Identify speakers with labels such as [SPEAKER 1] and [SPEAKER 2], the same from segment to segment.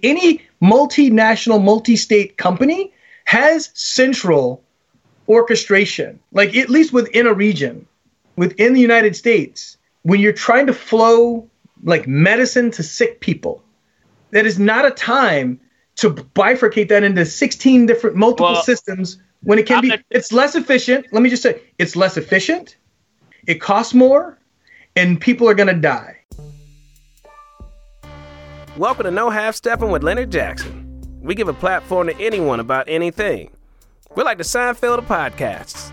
[SPEAKER 1] any multinational, multi-state company has central orchestration, like at least within a region, within the United States, when you're trying to flow like medicine to sick people, that is not a time to bifurcate that into 16 different multiple systems when it can be, it's less efficient. Let me just say, it's less efficient. It costs more and people are going to die.
[SPEAKER 2] Welcome to No Half Stepping with Leonard Jackson. We give a platform to anyone about anything. We're like the Seinfeld of podcasts.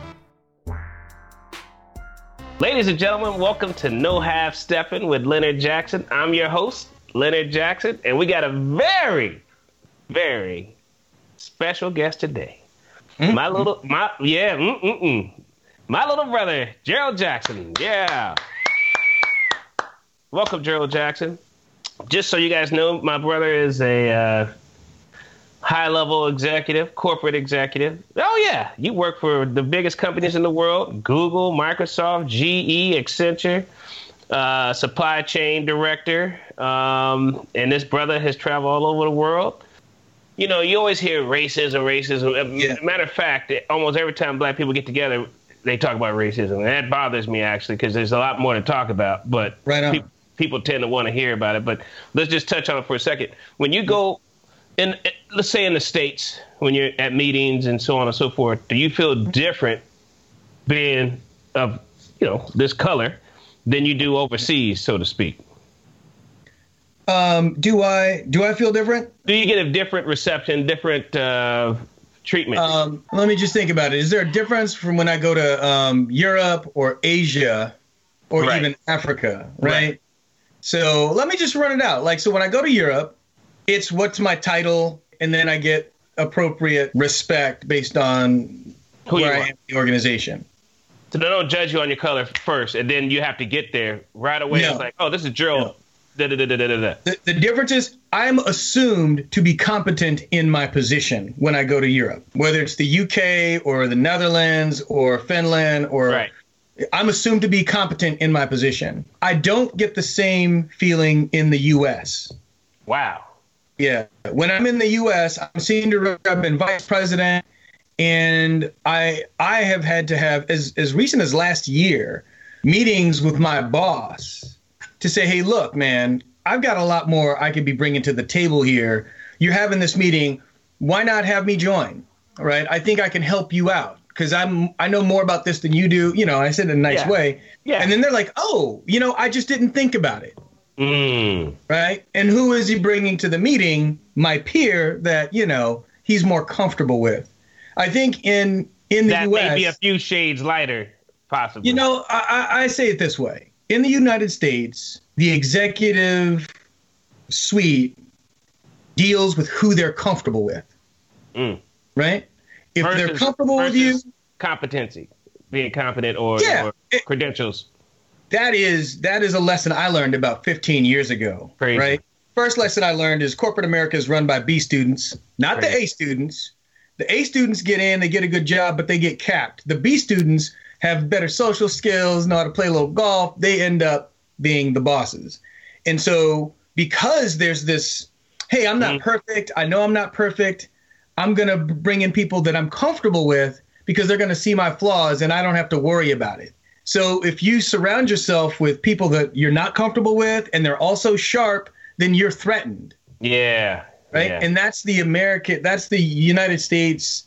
[SPEAKER 2] Ladies and gentlemen, welcome to No Half Stepping with Leonard Jackson. I'm your host, Leonard Jackson, and we got a very, very special guest today. My little brother, Gerald Jackson. Yeah. Welcome, Gerald Jackson. Just so you guys know, my brother is a high-level executive, corporate executive. Oh, yeah. You work for the biggest companies in the world, Google, Microsoft, GE, Accenture, supply chain director. And this brother has traveled all over the world. You know, you always hear racism. Yeah. Matter of fact, almost every time black people get together, they talk about racism. And that bothers me, actually, because there's a lot more to talk about. But people tend to want to hear about it. But let's just touch on it for a second. When you go in, let's say in the States, when you're at meetings and so on and so forth, do you feel different being of, this color than you do overseas, so to speak?
[SPEAKER 1] Do I feel different?
[SPEAKER 2] Do you get a different reception, different treatment?
[SPEAKER 1] Let me just think about it. Is there a difference from when I go to Europe or Asia or even Africa, right? So let me just run it out. So when I go to Europe, it's what's my title, and then I get appropriate respect based on where I am in the organization.
[SPEAKER 2] So they don't judge you on your color first, and then you have to get there right away. No. It's like, oh, this is Gerald. No.
[SPEAKER 1] The difference is I'm assumed to be competent in my position when I go to Europe, whether it's the UK or the Netherlands or Finland or I'm assumed to be competent in my position. I don't get the same feeling in the US.
[SPEAKER 2] Wow.
[SPEAKER 1] Yeah. When I'm in the US, I'm senior rep and vice president, and I have had to have, as recent as last year, meetings with my boss to say, hey, look, man, I've got a lot more I could be bringing to the table here. You're having this meeting. Why not have me join? All right. I think I can help you out because I know more about this than you do. I said it in a nice way. Yeah. And then they're like, oh, I just didn't think about it. Right. And who is he bringing to the meeting? My peer that, he's more comfortable with. I think in the U.S. That
[SPEAKER 2] may be a few shades lighter, possibly.
[SPEAKER 1] I say it this way. In the United States, the executive suite deals with who they're comfortable with. Right? If they're comfortable with you.
[SPEAKER 2] Competency, being competent or credentials. That is a lesson I learned about 15 years ago. Crazy. Right? First lesson I learned is corporate America is run by B students, not the A students. The A students get in, they get a good job, but they get capped. The B students have better social skills, know how to play a little golf. They end up being the bosses. And so because there's this, hey, I'm not perfect. I know I'm not perfect. I'm going to bring in people that I'm comfortable with because they're going to see my flaws and I don't have to worry about it. So if you surround yourself with people that you're not comfortable with and they're also sharp, then you're threatened. Yeah.
[SPEAKER 1] Right.
[SPEAKER 2] Yeah.
[SPEAKER 1] And that's the United States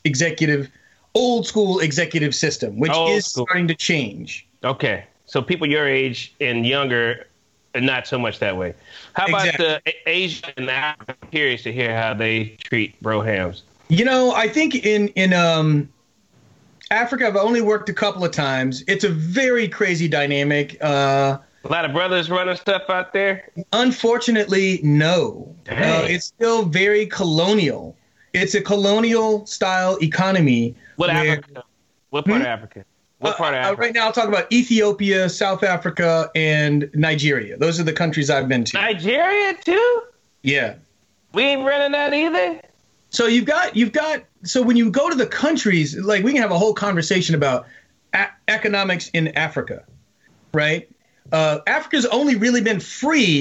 [SPEAKER 1] old school executive system, which is starting to change.
[SPEAKER 2] Okay. So people your age and younger are not so much that way. How about the Asian and African? I'm curious to hear how they treat brohams.
[SPEAKER 1] I think in Africa, I've only worked a couple of times. It's a very crazy dynamic.
[SPEAKER 2] A lot of brothers running stuff out there?
[SPEAKER 1] Unfortunately, no. It's still very colonial. It's a colonial style economy.
[SPEAKER 2] Africa? What part of Africa? What part of Africa?
[SPEAKER 1] Right now, I'll talk about Ethiopia, South Africa, and Nigeria. Those are the countries I've been to.
[SPEAKER 2] Nigeria too?
[SPEAKER 1] Yeah.
[SPEAKER 2] We ain't running that either.
[SPEAKER 1] So you've got. So when you go to the countries, we can have a whole conversation about economics in Africa, right? Africa's only really been free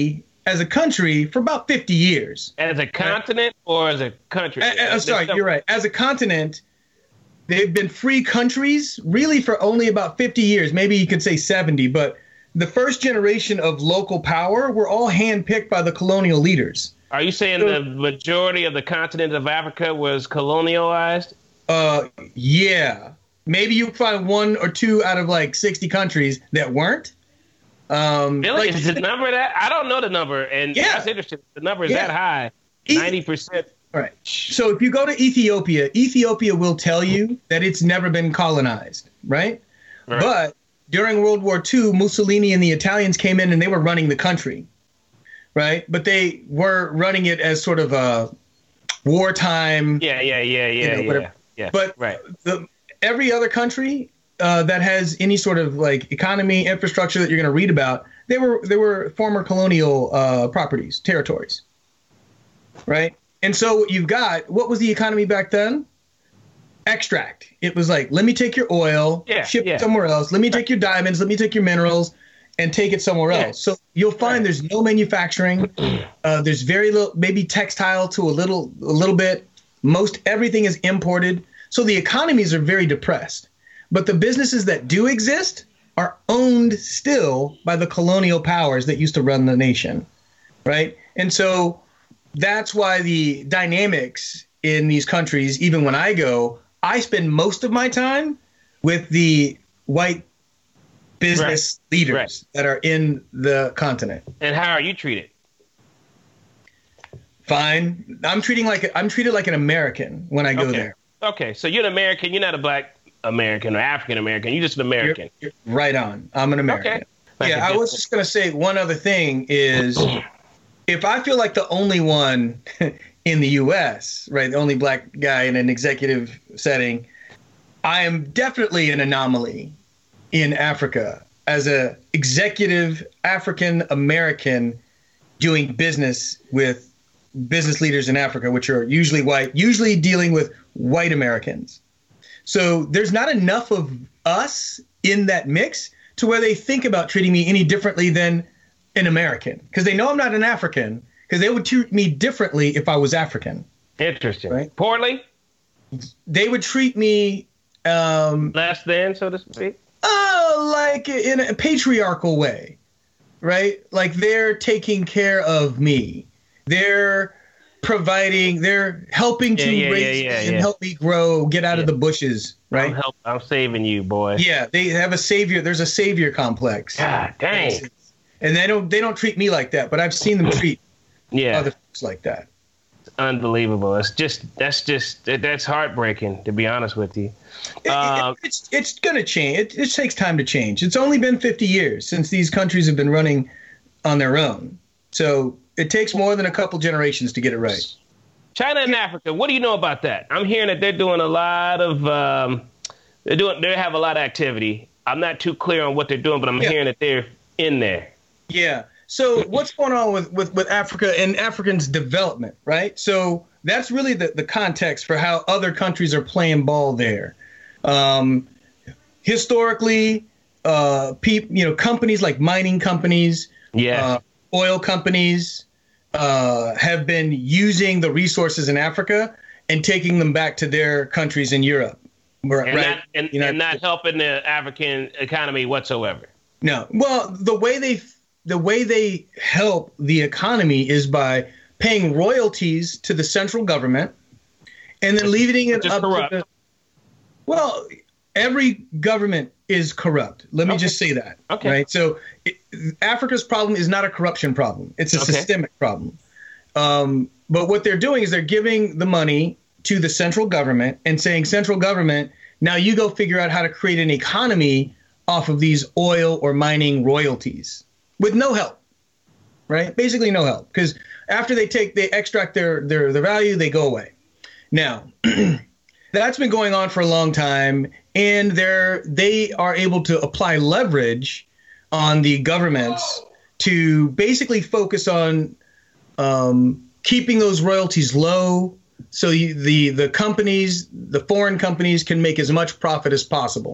[SPEAKER 1] as a country for about 50 years.
[SPEAKER 2] As a continent or as a country?
[SPEAKER 1] Sorry, you're right. As a continent, they've been free countries really for only about 50 years. Maybe you could say 70, but the first generation of local power were all handpicked by the colonial leaders.
[SPEAKER 2] Are you saying the majority of the continent of Africa was colonialized?
[SPEAKER 1] Yeah. Maybe you find one or two out of like 60 countries that weren't.
[SPEAKER 2] Really? Like, is the number that? I don't know the number, and that's interesting. The number is that high, 90%.
[SPEAKER 1] Right. So if you go to Ethiopia, Ethiopia will tell you that it's never been colonized, right? But during World War II, Mussolini and the Italians came in and they were running the country, right? But they were running it as sort of a wartime.
[SPEAKER 2] Yeah.
[SPEAKER 1] But every other country that has any sort of like economy, infrastructure that you're going to read about, they were former colonial properties, territories, right? And so what you've got, what was the economy back then? Extract. It was like, let me take your oil, ship it somewhere else. Let me take your diamonds, let me take your minerals, and take it somewhere else. So you'll find there's no manufacturing. There's very little, maybe textile to a little bit. Most everything is imported. So the economies are very depressed. But the businesses that do exist are owned still by the colonial powers that used to run the nation, right? And so that's why the dynamics in these countries, even when I go, I spend most of my time with the white business leaders that are in the continent.
[SPEAKER 2] And how are you treated?
[SPEAKER 1] Fine. I'm treated like an American when I go there.
[SPEAKER 2] Okay, so you're an American. You're not a black American or African American. You're just an American.
[SPEAKER 1] You're right on. I'm an American. Okay. Yeah, I was just going to say one other thing is if I feel like the only one in the U.S., right, the only black guy in an executive setting, I am definitely an anomaly in Africa as a executive African American doing business with business leaders in Africa, which are usually white, usually dealing with white Americans. So there's not enough of us in that mix to where they think about treating me any differently than an American, because they know I'm not an African, because they would treat me differently if I was African.
[SPEAKER 2] Interesting.
[SPEAKER 1] Right?
[SPEAKER 2] Poorly?
[SPEAKER 1] They would treat me
[SPEAKER 2] less than, so to speak?
[SPEAKER 1] Like in a patriarchal way, right? Like they're taking care of me. They're providing, they're helping to raise me and help me grow, get out of the bushes, right?
[SPEAKER 2] I'm saving you, boy.
[SPEAKER 1] Yeah, they have a savior. There's a savior complex.
[SPEAKER 2] God dang.
[SPEAKER 1] And they don't treat me like that, but I've seen them treat other folks like that.
[SPEAKER 2] It's unbelievable. That's heartbreaking, to be honest with you.
[SPEAKER 1] It's going to change. It takes time to change. It's only been 50 years since these countries have been running on their own. So it takes more than a couple generations to get it right.
[SPEAKER 2] China and Africa, what do you know about that? I'm hearing that they're doing a lot of they have a lot of activity. I'm not too clear on what they're doing, but I'm hearing that they're in there. Yeah.
[SPEAKER 1] So what's going on with Africa and Africans' development, right? So that's really the context for how other countries are playing ball there. Historically, companies like mining companies, oil companies have been using the resources in Africa and taking them back to their countries in Europe.
[SPEAKER 2] And not helping the African economy whatsoever.
[SPEAKER 1] No. Well, the way they help the economy is by paying royalties to the central government and then leaving it up to the... Well, every government is corrupt. Let me just say that. Okay. Right? So Africa's problem is not a corruption problem. It's a systemic problem. But what they're doing is they're giving the money to the central government and saying, central government, now you go figure out how to create an economy off of these oil or mining royalties with no help, right? Basically no help, because after they extract their value, they go away. Now, that's been going on for a long time, and they are able to apply leverage on the governments to basically focus on keeping those royalties low, so the companies, the foreign companies, can make as much profit as possible.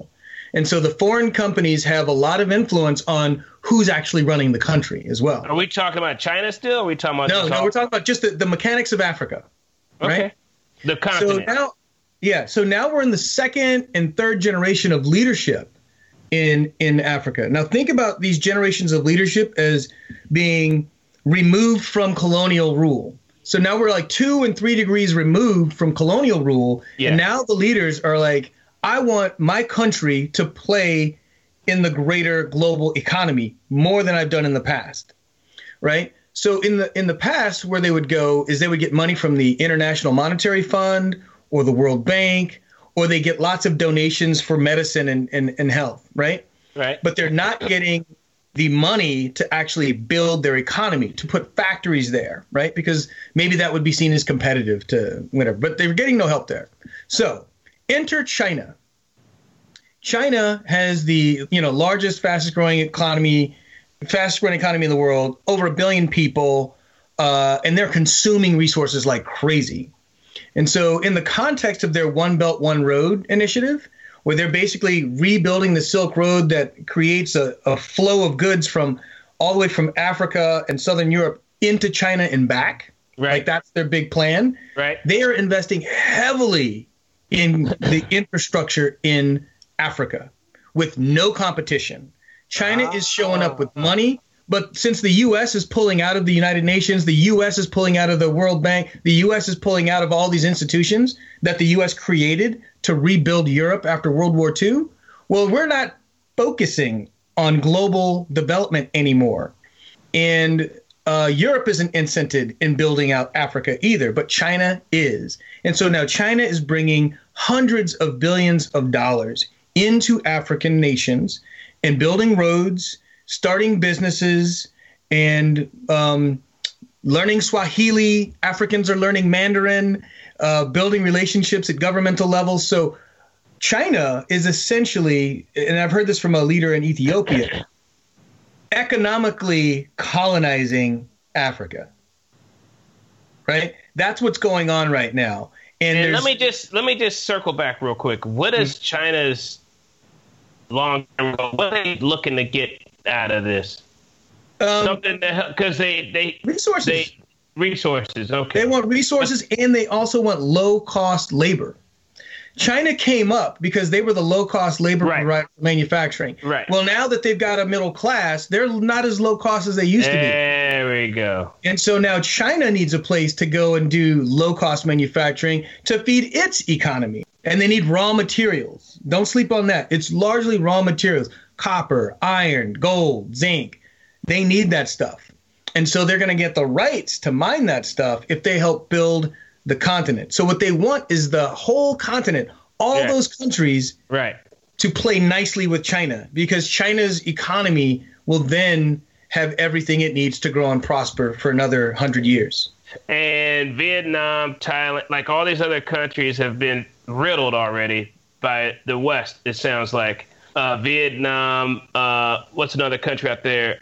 [SPEAKER 1] And so the foreign companies have a lot of influence on who's actually running the country as well.
[SPEAKER 2] Are we talking about China still? Or are we talking about
[SPEAKER 1] No, we're talking about just the mechanics of Africa.
[SPEAKER 2] Okay.
[SPEAKER 1] Right?
[SPEAKER 2] The continent.
[SPEAKER 1] So now we're in the second and third generation of leadership in Africa. Now think about these generations of leadership as being removed from colonial rule. So now we're like 2 and 3 degrees removed from colonial rule. Yeah. And now the leaders are like, I want my country to play in the greater global economy more than I've done in the past. Right. So in the past, where they would go is they would get money from the International Monetary Fund or the World Bank, or they get lots of donations for medicine and health. Right.
[SPEAKER 2] Right.
[SPEAKER 1] But they're not getting the money to actually build their economy, to put factories there, right? Because maybe that would be seen as competitive to whatever, but they're getting no help there. So enter China. China has the largest, fastest growing economy in the world, over 1 billion people, and they're consuming resources like crazy. And so in the context of their One Belt, One Road initiative, where they're basically rebuilding the Silk Road that creates a flow of goods from all the way from Africa and Southern Europe into China and back.
[SPEAKER 2] Right.
[SPEAKER 1] Like that's their big plan.
[SPEAKER 2] Right.
[SPEAKER 1] They are investing heavily in the infrastructure in Africa with no competition. China is showing up with money, but since the U.S. is pulling out of the United Nations, the U.S. is pulling out of the World Bank, the U.S. is pulling out of all these institutions that the U.S. created to rebuild Europe after World War II. Well, we're not focusing on global development anymore. And Europe isn't incented in building out Africa either, but China is. And so now China is bringing hundreds of billions of dollars into African nations and building roads, starting businesses, and learning Swahili. Africans are learning Mandarin, building relationships at governmental levels. So China is essentially, and I've heard this from a leader in Ethiopia, economically colonizing Africa. Right? That's what's going on right now. And
[SPEAKER 2] let me just circle back real quick. What is China's long-term goal? What are they looking to get out of this? Something to help, because they
[SPEAKER 1] resources.
[SPEAKER 2] Resources. Okay.
[SPEAKER 1] They want resources, and they also want low-cost labor. China came up because they were the low-cost labor provider for manufacturing.
[SPEAKER 2] Right.
[SPEAKER 1] Well, now that they've got a middle class, they're not as low cost as they used to be.
[SPEAKER 2] There we go.
[SPEAKER 1] And so now China needs a place to go and do low-cost manufacturing to feed its economy. And they need raw materials. Don't sleep on that. It's largely raw materials: copper, iron, gold, zinc. They need that stuff. And so they're going to get the rights to mine that stuff if they help build the continent. So what they want is the whole continent, all those countries, to play nicely with China, because China's economy will then have everything it needs to grow and prosper for another 100 years.
[SPEAKER 2] And Vietnam, Thailand, like all these other countries have been riddled already by the West, it sounds like. Vietnam, what's another country out there?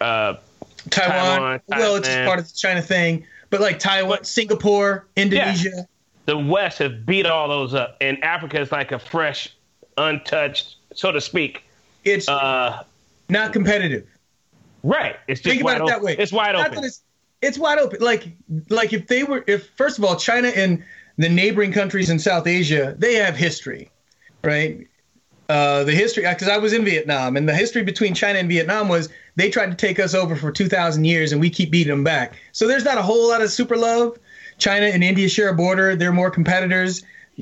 [SPEAKER 1] Taiwan. Well, it's part of the China thing. But like Taiwan, Singapore, Indonesia.
[SPEAKER 2] Yeah. The West has beat all those up. And Africa is like a fresh, untouched, so to speak.
[SPEAKER 1] It's not competitive.
[SPEAKER 2] Right. It's just
[SPEAKER 1] think about it that way.
[SPEAKER 2] It's wide open.
[SPEAKER 1] It's wide open. Like if first of all, China and the neighboring countries in South Asia, they have history, right? The history, because I was in Vietnam, and the history between China and Vietnam was they tried to take us over for 2,000 years, and we keep beating them back. So there's not a whole lot of super love. China and India share a border. They're more competitors,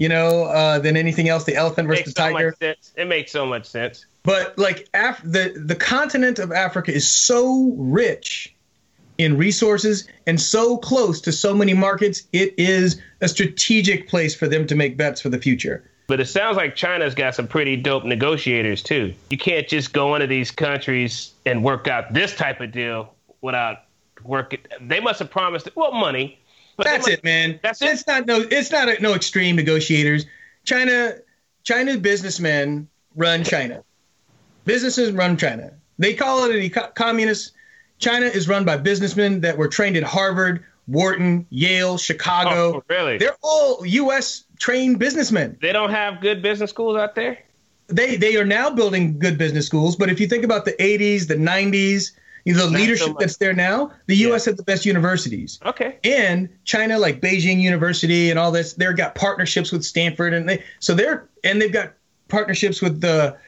[SPEAKER 1] than anything else. The elephant versus the tiger.
[SPEAKER 2] It makes so much sense.
[SPEAKER 1] But like the continent of Africa is so rich in resources and so close to so many markets, it is a strategic place for them to make bets for the future.
[SPEAKER 2] But it sounds like China's got some pretty dope negotiators, too. You can't just go into these countries and work out this type of deal without working. They must have promised, money.
[SPEAKER 1] That's it, man.
[SPEAKER 2] That's it.
[SPEAKER 1] It's not no extreme negotiators. China's businessmen run China. Businesses run China. They call it a communist. China is run by businessmen that were trained at Harvard, Wharton, Yale, Chicago.
[SPEAKER 2] Oh, really?
[SPEAKER 1] They're all U.S. trained businessmen.
[SPEAKER 2] They don't have good business schools out there?
[SPEAKER 1] they are now building good business schools. But if you think about the 80s, the 90s, the leadership that's there now, the U.S. had the best universities.
[SPEAKER 2] Okay.
[SPEAKER 1] And China, like Beijing University and all this, they've got partnerships with Stanford, and they've got partnerships with the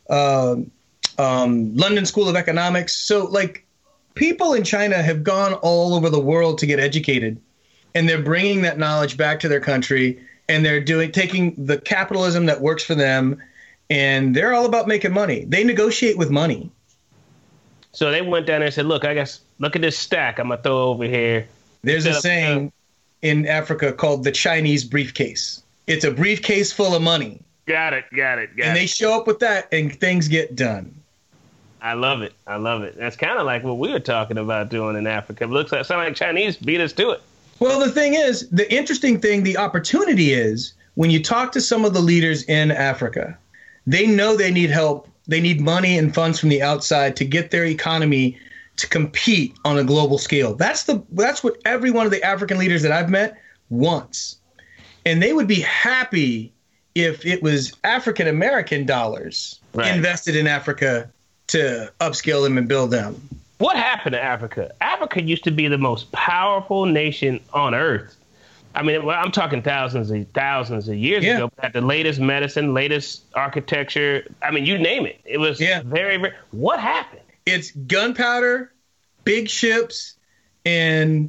[SPEAKER 1] London School of Economics. So like people in China have gone all over the world to get educated, and they're bringing that knowledge back to their country, and they're taking the capitalism that works for them, and they're all about making money. They negotiate with money.
[SPEAKER 2] So they went down there and said, look at this stack I'm going to throw over here.
[SPEAKER 1] There's a saying in Africa called the Chinese briefcase. It's a briefcase full of money.
[SPEAKER 2] Got it.
[SPEAKER 1] And they show up with that, and things get done.
[SPEAKER 2] I love it. That's kind of like what we were talking about doing in Africa. It looks like Chinese beat us to it.
[SPEAKER 1] Well, the thing is, the interesting thing, the opportunity is when you talk to some of the leaders in Africa, they know they need help. They need money and funds from the outside to get their economy to compete on a global scale. That's what every one of the African leaders that I've met wants. And they would be happy if it was African American dollars invested in Africa to upscale them and build them.
[SPEAKER 2] What happened to Africa? Africa used to be the most powerful nation on earth. I mean, I'm talking thousands of years ago. Had the latest medicine, latest architecture. I mean, you name it. It was very, very. What happened?
[SPEAKER 1] It's gunpowder, big ships, and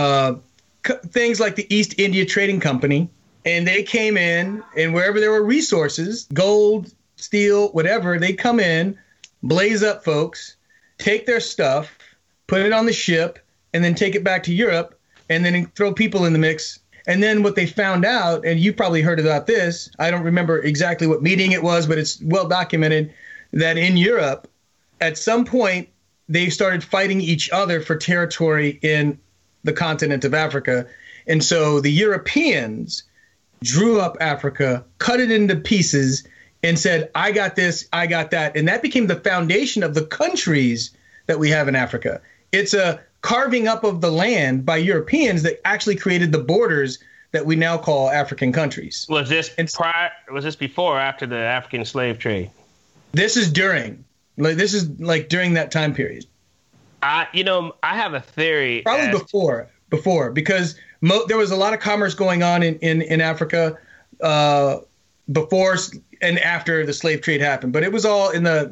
[SPEAKER 1] things like the East India Trading Company. And they came in, and wherever there were resources, gold, steel, whatever, they come in, blaze up folks, take their stuff, put it on the ship, and then take it back to Europe, and then throw people in the mix. And then what they found out, and you probably heard about this, I don't remember exactly what meeting it was, but it's well documented, that in Europe, at some point, they started fighting each other for territory in the continent of Africa. And so the Europeans drew up Africa, cut it into pieces, and said, I got this, I got that. And that became the foundation of the countries that we have in Africa. It's a carving up of the land by Europeans that actually created the borders that we now call African countries.
[SPEAKER 2] Was this before or after the African slave trade?
[SPEAKER 1] This is during. This is during that time period.
[SPEAKER 2] I have a theory.
[SPEAKER 1] Probably before, because there was a lot of commerce going on in Africa before and after the slave trade happened. But it was all in the,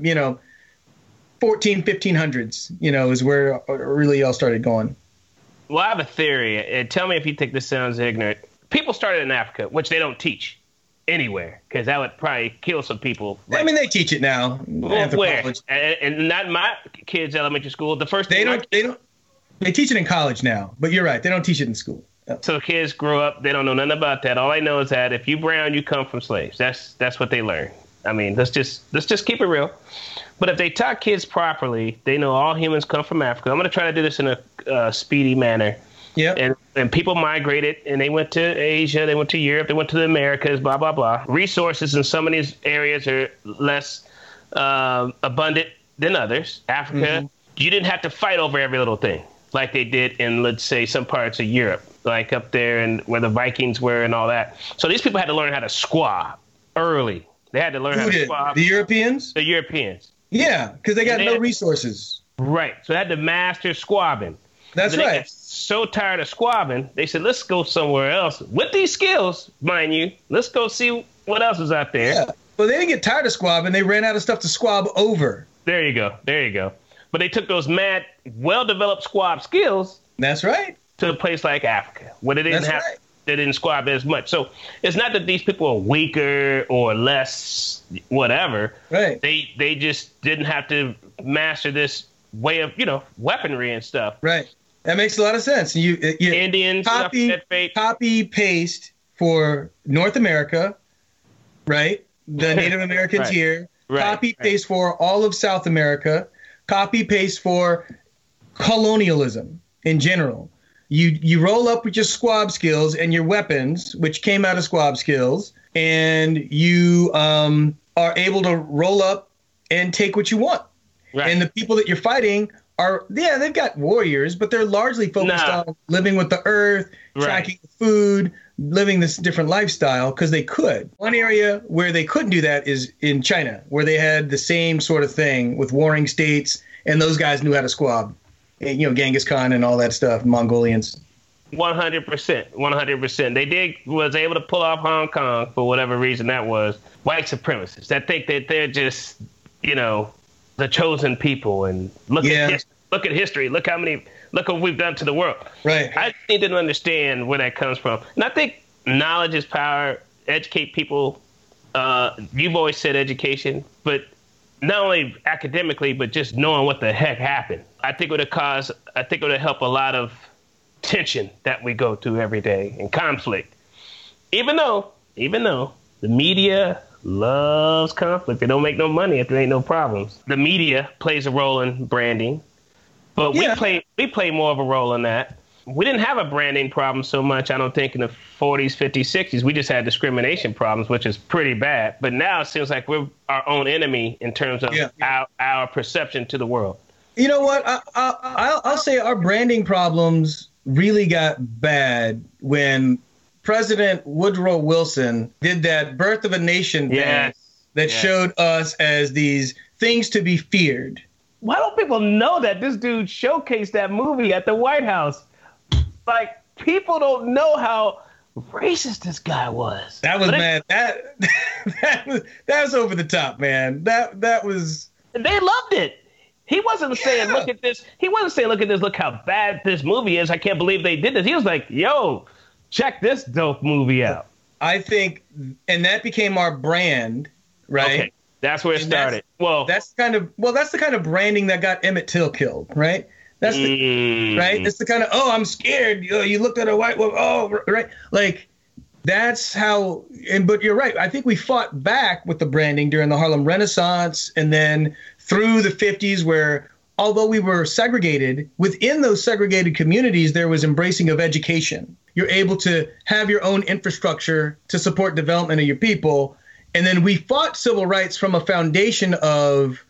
[SPEAKER 1] 1500s, is where it really all started going.
[SPEAKER 2] Well, I have a theory. Tell me if you think this sounds ignorant. People started in Africa, which they don't teach anywhere, because that would probably kill some people.
[SPEAKER 1] I mean, they teach it now.
[SPEAKER 2] Where? And not my kids' elementary school. The first
[SPEAKER 1] they don't. They teach it in college now, but you're right. They don't teach it in school.
[SPEAKER 2] So kids grow up, they don't know nothing about that. All they know is that if you brown, you come from slaves. That's what they learn. I mean, let's just keep it real. But if they taught kids properly, they know all humans come from Africa. I'm going to try to do this in a speedy manner. Yeah. And people migrated, and they went to Asia, they went to Europe, they went to the Americas, blah, blah, blah. Resources in some of these areas are less abundant than others. Africa, you didn't have to fight over every little thing like they did in, let's say, some parts of Europe, like up there and where the Vikings were and all that. So these people had to learn how to squab early. They had to learn how to squab.
[SPEAKER 1] The Europeans?
[SPEAKER 2] The Europeans.
[SPEAKER 1] Yeah, because they got no resources.
[SPEAKER 2] Right. So they had to master squabbing.
[SPEAKER 1] That's right. They got
[SPEAKER 2] so tired of squabbing, they said, let's go somewhere else. With these skills, mind you, let's go see what else is out there.
[SPEAKER 1] Yeah. Well, they didn't get tired of squabbing. They ran out of stuff to squab over.
[SPEAKER 2] There you go. But they took those mad, well-developed squab skills.
[SPEAKER 1] That's right.
[SPEAKER 2] To a place like Africa, where they didn't squab as much. So it's not that these people are weaker or less whatever.
[SPEAKER 1] Right.
[SPEAKER 2] They just didn't have to master this way of, weaponry and stuff.
[SPEAKER 1] Right. That makes a lot of sense. You
[SPEAKER 2] Indians
[SPEAKER 1] copy paste for North America, right? The Native Americans here. Right. Copy paste for all of South America. Copy paste for colonialism in general. You roll up with your squab skills and your weapons, which came out of squab skills, and you are able to roll up and take what you want. Right. And the people that you're fighting are, yeah, they've got warriors, but they're largely focused on living with the earth, tracking food, living this different lifestyle because they could. One area where they couldn't do that is in China, where they had the same sort of thing with warring states, and those guys knew how to squab. And, you know, Genghis Khan and all that stuff, Mongolians.
[SPEAKER 2] 100%. Was able to pull off Hong Kong for whatever reason that was. White supremacists that think that they're just, you know, the chosen people, and look at history. Look what we've done to the world.
[SPEAKER 1] Right.
[SPEAKER 2] I need to understand where that comes from. And I think knowledge is power. Educate people. You've always said education, but not only academically, but just knowing what the heck happened. I think it would help a lot of tension that we go through every day and conflict. Even though the media loves conflict. They don't make no money if there ain't no problems. The media plays a role in branding, but we play more of a role in that. We didn't have a branding problem so much, I don't think, in the 40s, 50s, 60s. We just had discrimination problems, which is pretty bad. But now it seems like we're our own enemy in terms of our perception to the world.
[SPEAKER 1] You know what? I'll say our branding problems really got bad when President Woodrow Wilson did that Birth of a Nation thing that showed us as these things to be feared.
[SPEAKER 2] Why don't people know that this dude showcased that movie at the White House? Like, people don't know how racist this guy was.
[SPEAKER 1] That was mad. That was over the top, man. That was.
[SPEAKER 2] They loved it. He wasn't saying, look at this. He wasn't saying, look at this. Look how bad this movie is. I can't believe they did this. He was like, yo, check this dope movie out.
[SPEAKER 1] I think, and that became our brand, right? Okay,
[SPEAKER 2] that's where it started.
[SPEAKER 1] That's the kind of branding that got Emmett Till killed, right? That's the right. It's the kind of, oh, I'm scared. You looked at a white woman. Oh, right. Like, that's how. But you're right. I think we fought back with the branding during the Harlem Renaissance, and then through the 50s, where although we were segregated, within those segregated communities, there was embracing of education. You're able to have your own infrastructure to support development of your people. And then we fought civil rights from a foundation of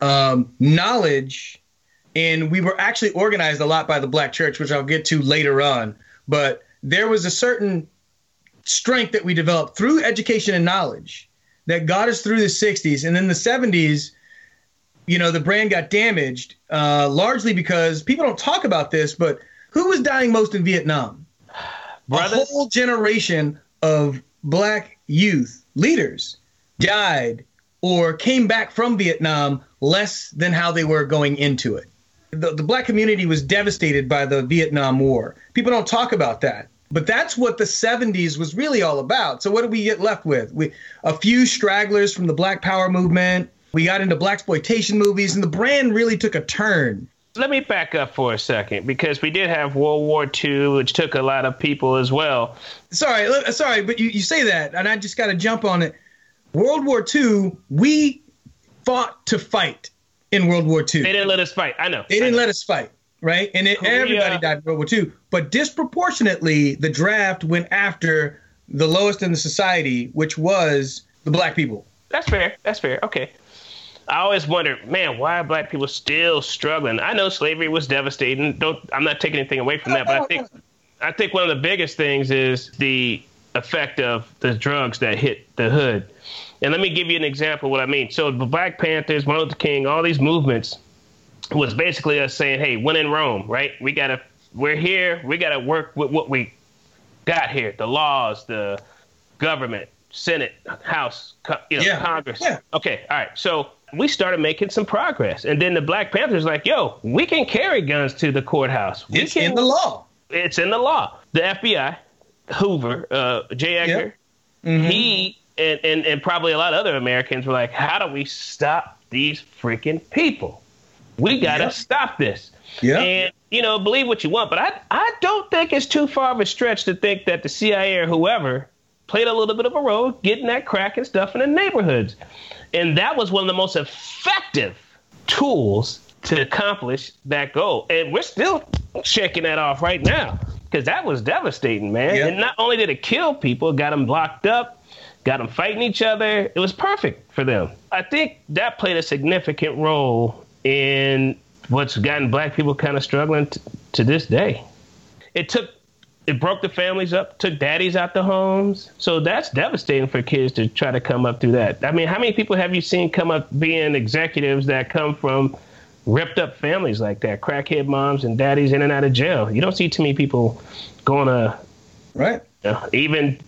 [SPEAKER 1] knowledge. And we were actually organized a lot by the Black church, which I'll get to later on. But there was a certain strength that we developed through education and knowledge that got us through the 60s. And then the 70s, you know, the brand got damaged largely because people don't talk about this, but who was dying most in Vietnam?
[SPEAKER 2] Brothers?
[SPEAKER 1] A whole generation of Black youth leaders died or came back from Vietnam less than how they were going into it. The Black community was devastated by the Vietnam War. People don't talk about that. But that's what the 70s was really all about. So what did we get left with? A few stragglers from the Black Power movement. We got into blaxploitation movies, and the brand really took a turn.
[SPEAKER 2] Let me back up for a second, because we did have World War II, which took a lot of people as well.
[SPEAKER 1] Sorry, but you say that, and I just got to jump on it. World War II, we fought to fight in World War II.
[SPEAKER 2] They didn't let us fight. I know.
[SPEAKER 1] They didn't let us fight, right? And everybody died in World War II. But disproportionately, the draft went after the lowest in the society, which was the Black people.
[SPEAKER 2] That's fair. Okay. I always wondered, man, why are Black people still struggling? I know slavery was devastating. I'm not taking anything away from that, but I think one of the biggest things is the effect of the drugs that hit the hood. And let me give you an example of what I mean. So the Black Panthers, Martin Luther King, all these movements was basically us saying, hey, when in Rome, right? We're here. We got to work with what we got here, the laws, the government, Senate, House, Congress. Yeah. Okay. All right. So we started making some progress. And then the Black Panthers like, yo, we can carry guns to the courthouse.
[SPEAKER 1] It's in the law.
[SPEAKER 2] It's in the law. The FBI, Hoover, J. Edgar, he and probably a lot of other Americans were like, how do we stop these freaking people? We got to stop this. Yeah. And, believe what you want, but I don't think it's too far of a stretch to think that the CIA or whoever played a little bit of a role getting that crack and stuff in the neighborhoods. And that was one of the most effective tools to accomplish that goal. And we're still checking that off right now, because that was devastating, man. Yeah. And not only did it kill people, it got them locked up, got them fighting each other. It was perfect for them. I think that played a significant role in what's gotten black people kind of struggling to this day. It broke the families up, took daddies out the homes. So that's devastating for kids to try to come up through that. I mean, how many people have you seen come up being executives that come from ripped up families like that? Crackhead moms and daddies in and out of jail. You don't see too many people going to,
[SPEAKER 1] right?
[SPEAKER 2] Even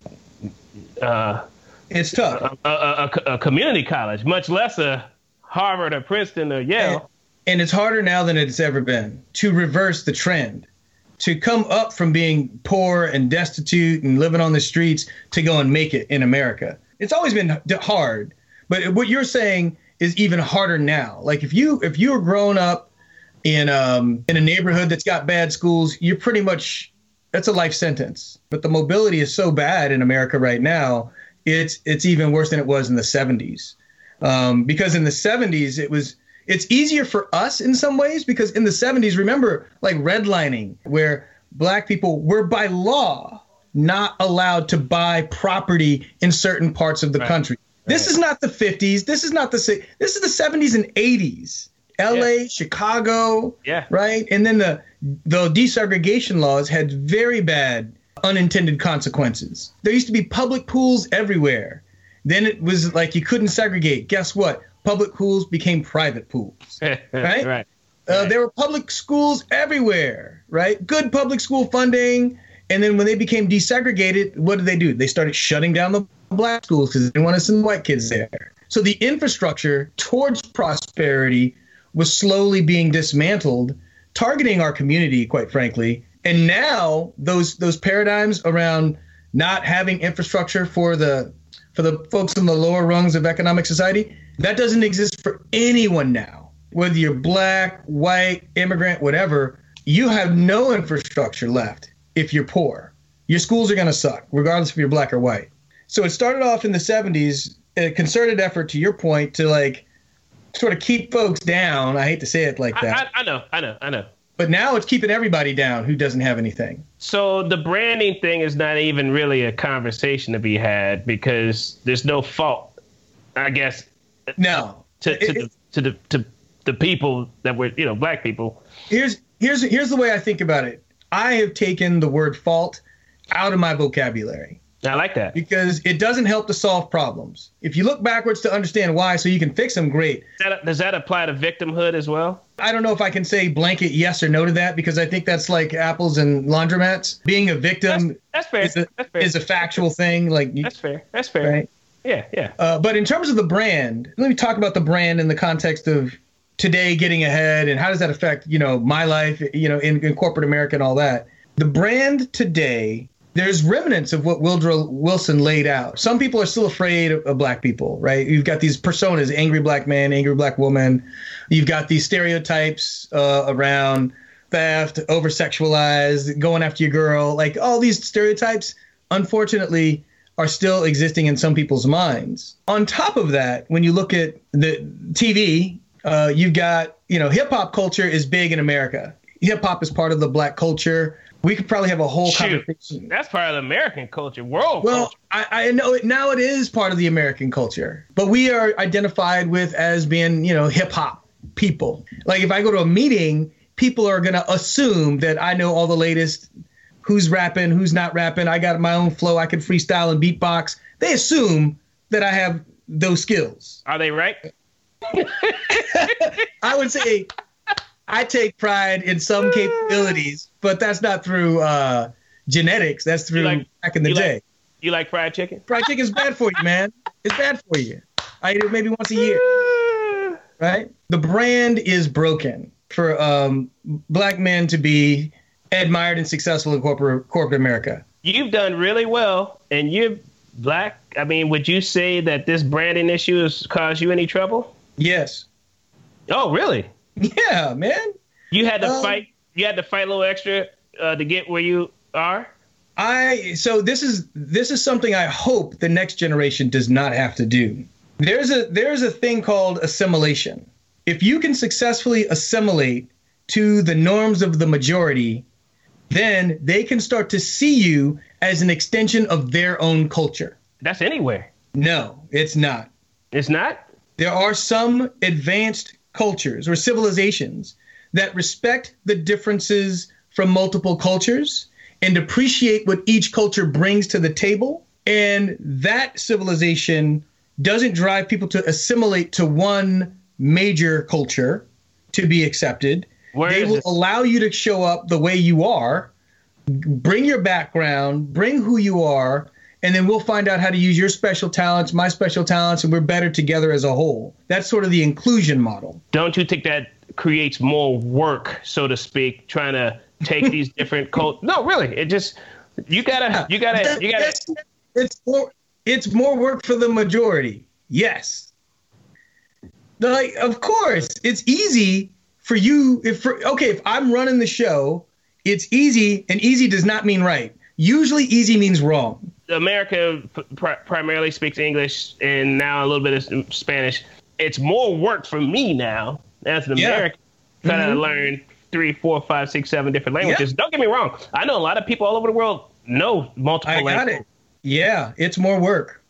[SPEAKER 1] it's tough.
[SPEAKER 2] A community college, much less a Harvard or Princeton or Yale.
[SPEAKER 1] And it's harder now than it's ever been to reverse the trend. To come up from being poor and destitute and living on the streets to go and make it in America. It's always been hard, but what you're saying is even harder now. Like if you were growing up in a neighborhood that's got bad schools, you're pretty much, that's a life sentence. But the mobility is so bad in America right now, it's even worse than it was in the 70s. Because in the 70s, it's easier for us in some ways because in the 70s, remember, like redlining, where black people were by law not allowed to buy property in certain parts of the country. This is not the 50s. This is not the 60s. This is the 70s and 80s. LA, Chicago, right? And then the desegregation laws had very bad unintended consequences. There used to be public pools everywhere. Then it was like you couldn't segregate. Guess what? Public pools became private pools, right? There were public schools everywhere, right? Good public school funding. And then when they became desegregated, what did? They started shutting down the black schools because they didn't want to send white kids there. So the infrastructure towards prosperity was slowly being dismantled, targeting our community, quite frankly. And now those paradigms around not having infrastructure for the folks in the lower rungs of economic society, that doesn't exist for anyone now. Whether you're black, white, immigrant, whatever, you have no infrastructure left if you're poor. Your schools are going to suck, regardless if you're black or white. So it started off in the 70s, a concerted effort, to your point, to like sort of keep folks down. I hate to say it like that.
[SPEAKER 2] I know.
[SPEAKER 1] But now it's keeping everybody down who doesn't have anything.
[SPEAKER 2] So the branding thing is not even really a conversation to be had because there's no fault, I guess.
[SPEAKER 1] No.
[SPEAKER 2] To the people that were, black people.
[SPEAKER 1] Here's the way I think about it. I have taken the word fault out of my vocabulary.
[SPEAKER 2] I like that.
[SPEAKER 1] Because it doesn't help to solve problems. If you look backwards to understand why so you can fix them, great.
[SPEAKER 2] Does that apply to victimhood as well?
[SPEAKER 1] I don't know if I can say blanket yes or no to that because I think that's like apples and laundromats. Being a victim
[SPEAKER 2] that's fair.
[SPEAKER 1] Is a factual thing.
[SPEAKER 2] That's fair. Right? Yeah.
[SPEAKER 1] But in terms of the brand, let me talk about the brand in the context of today getting ahead and how does that affect, my life, in corporate America and all that. The brand today, there's remnants of what Woodrow Wilson laid out. Some people are still afraid of black people, right? You've got these personas, angry black man, angry black woman. You've got these stereotypes around theft, over-sexualized, going after your girl. Like all these stereotypes, unfortunately, are still existing in some people's minds. On top of that, when you look at the TV, you've got, hip-hop culture is big in America. Hip-hop is part of the black culture. We could probably have a whole conversation.
[SPEAKER 2] That's part of the American culture, culture.
[SPEAKER 1] Well, I know it now. It is part of the American culture, but we are identified with as being, hip hop people. Like if I go to a meeting, people are going to assume that I know all the latest, who's rapping, who's not rapping. I got my own flow. I can freestyle and beatbox. They assume that I have those skills.
[SPEAKER 2] Are they right?
[SPEAKER 1] I would say I take pride in some capabilities, but that's not through genetics. That's through back in the day.
[SPEAKER 2] You like fried chicken?
[SPEAKER 1] Fried chicken is bad for you, man. It's bad for you. I eat it maybe once a year. Right? The brand is broken for black men to be admired and successful in corporate America.
[SPEAKER 2] You've done really well, and you're black. I mean, would you say that this branding issue has caused you any trouble?
[SPEAKER 1] Yes.
[SPEAKER 2] Oh, really?
[SPEAKER 1] Yeah, man.
[SPEAKER 2] You had to fight. You had to fight a little extra to get where you are.
[SPEAKER 1] So this is something I hope the next generation does not have to do. There's a thing called assimilation. If you can successfully assimilate to the norms of the majority, then they can start to see you as an extension of their own culture.
[SPEAKER 2] That's anywhere.
[SPEAKER 1] No, it's not.
[SPEAKER 2] It's not?
[SPEAKER 1] There are some advanced cultures or civilizations that respect the differences from multiple cultures and appreciate what each culture brings to the table. And that civilization doesn't drive people to assimilate to one major culture to be accepted. They will allow you to show up the way you are, bring your background, bring who you are, and then we'll find out how to use your special talents, my special talents, and we're better together as a whole. That's sort of the inclusion model.
[SPEAKER 2] Don't you think that creates more work, so to speak, trying to take these different cultures? No, really. It just, you gotta.
[SPEAKER 1] It's more work for the majority. Yes. Like, of course, it's easy for you. If I'm running the show, it's easy, and easy does not mean right. Usually easy means wrong.
[SPEAKER 2] America primarily speaks English and now a little bit of Spanish. It's more work for me now as an American trying to learn 3, 4, 5, 6, 7 different languages. Don't get me wrong. I know a lot of people all over the world know multiple languages. I got it.
[SPEAKER 1] Yeah, it's more work.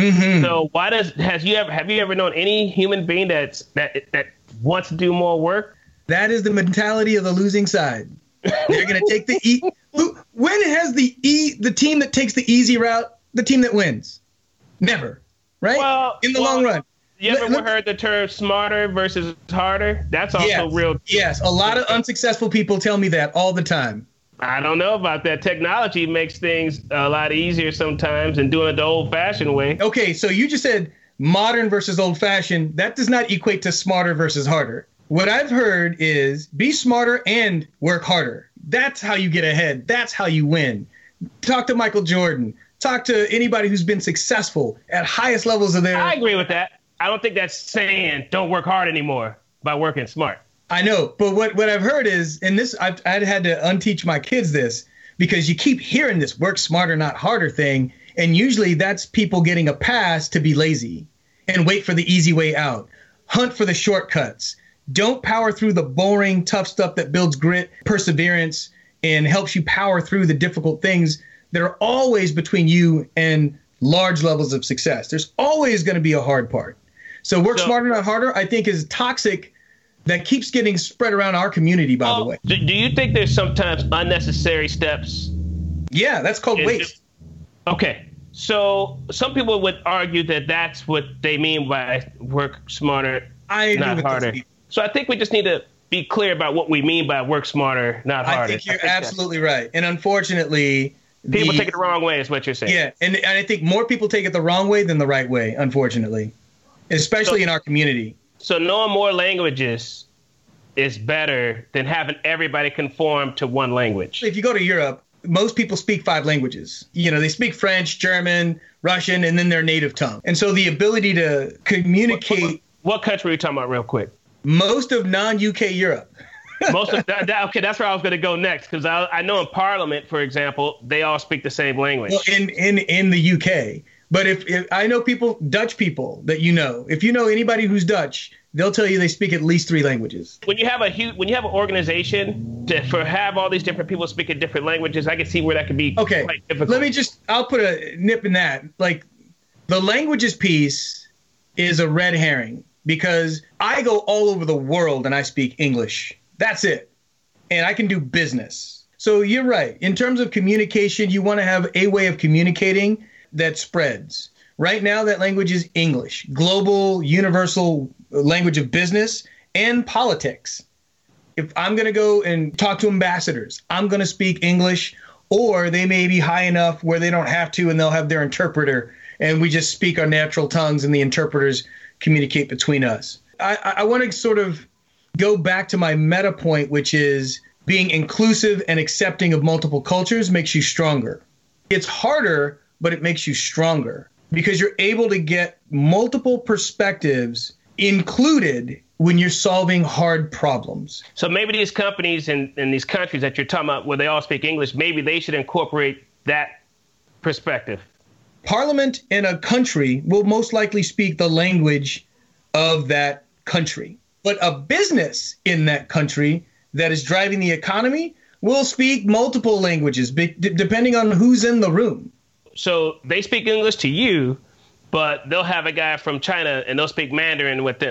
[SPEAKER 2] So have you ever known any human being that wants to do more work?
[SPEAKER 1] That is the mentality of the losing side. They're going to take the E. When has the team that takes the easy route, the team that wins? Never, right? Well, in the long run.
[SPEAKER 2] You ever heard the term smarter versus harder? That's also real.
[SPEAKER 1] Yes, a lot of unsuccessful people tell me that all the time.
[SPEAKER 2] I don't know about that. Technology makes things a lot easier sometimes and doing it the old-fashioned way.
[SPEAKER 1] Okay, so you just said modern versus old-fashioned. That does not equate to smarter versus harder. What I've heard is be smarter and work harder. That's how you get ahead. That's how you win. Talk to Michael Jordan. Talk to anybody who's been successful at highest levels of their...
[SPEAKER 2] I agree with that. I don't think that's saying don't work hard anymore by working smart.
[SPEAKER 1] I know, but what I've heard is, and this I've had to unteach my kids this, because you keep hearing this work smarter, not harder thing, and usually that's people getting a pass to be lazy and wait for the easy way out. Hunt for the shortcuts. Don't power through the boring, tough stuff that builds grit, perseverance, and helps you power through the difficult things that are always between you and large levels of success. There's always going to be a hard part. So work smarter, not harder, I think is toxic. That keeps getting spread around our community, by the way.
[SPEAKER 2] Do you think there's sometimes unnecessary steps?
[SPEAKER 1] Yeah, that's called waste.
[SPEAKER 2] Okay. So some people would argue that that's what they mean by work smarter, not harder. So I think we just need to be clear about what we mean by work smarter, not harder.
[SPEAKER 1] I think you're absolutely right. And unfortunately...
[SPEAKER 2] People take it the wrong way is what you're saying.
[SPEAKER 1] Yeah, and I think more people take it the wrong way than the right way, unfortunately, especially in our community. So
[SPEAKER 2] knowing more languages is better than having everybody conform to one language.
[SPEAKER 1] If you go to Europe, most people speak 5 languages. You know, they speak French, German, Russian, and then their native tongue. And so the ability to communicate...
[SPEAKER 2] What country are you talking about real quick?
[SPEAKER 1] Most of non-UK Europe.
[SPEAKER 2] Most of that, okay, that's where I was going to go next, because I know in Parliament, for example, they all speak the same language.
[SPEAKER 1] Well, in the UK. But if I know people, Dutch people that you know, if you know anybody who's Dutch, they'll tell you they speak at least 3 languages.
[SPEAKER 2] When you have an organization have all these different people speaking different languages, I can see where that could be quite difficult. I'll put a nip in that. Like, the languages piece is a red herring, because I go all over the world and I speak English. That's it. And I can do business. So you're right. In terms of communication, you want to have a way of communicating that spreads. Right now, that language is English, global, universal language of business and politics. If I'm going to go and talk to ambassadors, I'm going to speak English, or they may be high enough where they don't have to and they'll have their interpreter, and we just speak our natural tongues and the interpreters communicate between us. I want to sort of go back to my meta point, which is being inclusive and accepting of multiple cultures makes you stronger. It's harder, but it makes you stronger because you're able to get multiple perspectives included when you're solving hard problems. So maybe these companies in these countries that you're talking about where they all speak English, maybe they should incorporate that perspective.
[SPEAKER 1] Parliament in a country will most likely speak the language of that country. But a business in that country that is driving the economy will speak multiple languages, depending on who's in the room.
[SPEAKER 2] So they speak English to you, but they'll have a guy from China and they'll speak Mandarin with them.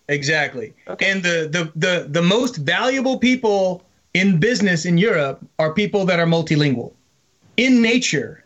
[SPEAKER 1] Exactly.
[SPEAKER 2] Okay.
[SPEAKER 1] And the most valuable people in business in Europe are people that are multilingual. In nature,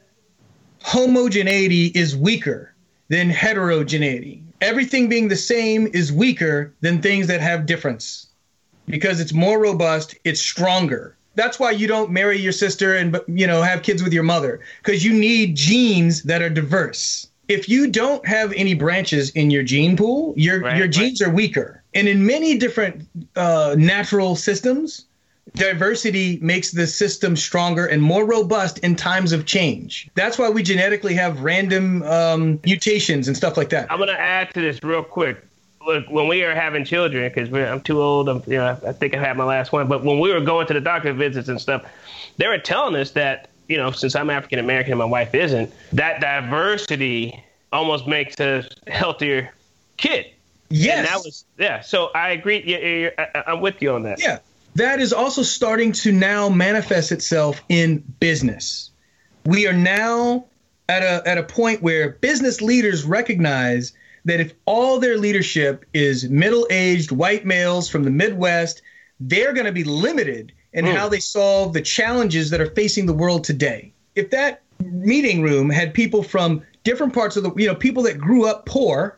[SPEAKER 1] homogeneity is weaker than heterogeneity. Everything being the same is weaker than things that have difference because it's more robust, it's stronger. That's why you don't marry your sister and have kids with your mother, because you need genes that are diverse. If you don't have any branches in your gene pool, your genes are weaker. And in many different natural systems, diversity makes the system stronger and more robust in times of change. That's why we genetically have random mutations and stuff like that.
[SPEAKER 2] I'm going to add to this real quick. Look, when we are having children, because I'm too old, I think I had my last one. But when we were going to the doctor visits and stuff, they were telling us that, since I'm African American and my wife isn't, that diversity almost makes a healthier kid.
[SPEAKER 1] Yes.
[SPEAKER 2] And that was, so I agree. I'm with you on that.
[SPEAKER 1] Yeah. That is also starting to now manifest itself in business. We are now at a point where business leaders recognize that if all their leadership is middle-aged white males from the Midwest, they're going to be limited in how they solve the challenges that are facing the world today. If that meeting room had people from different parts of the, people that grew up poor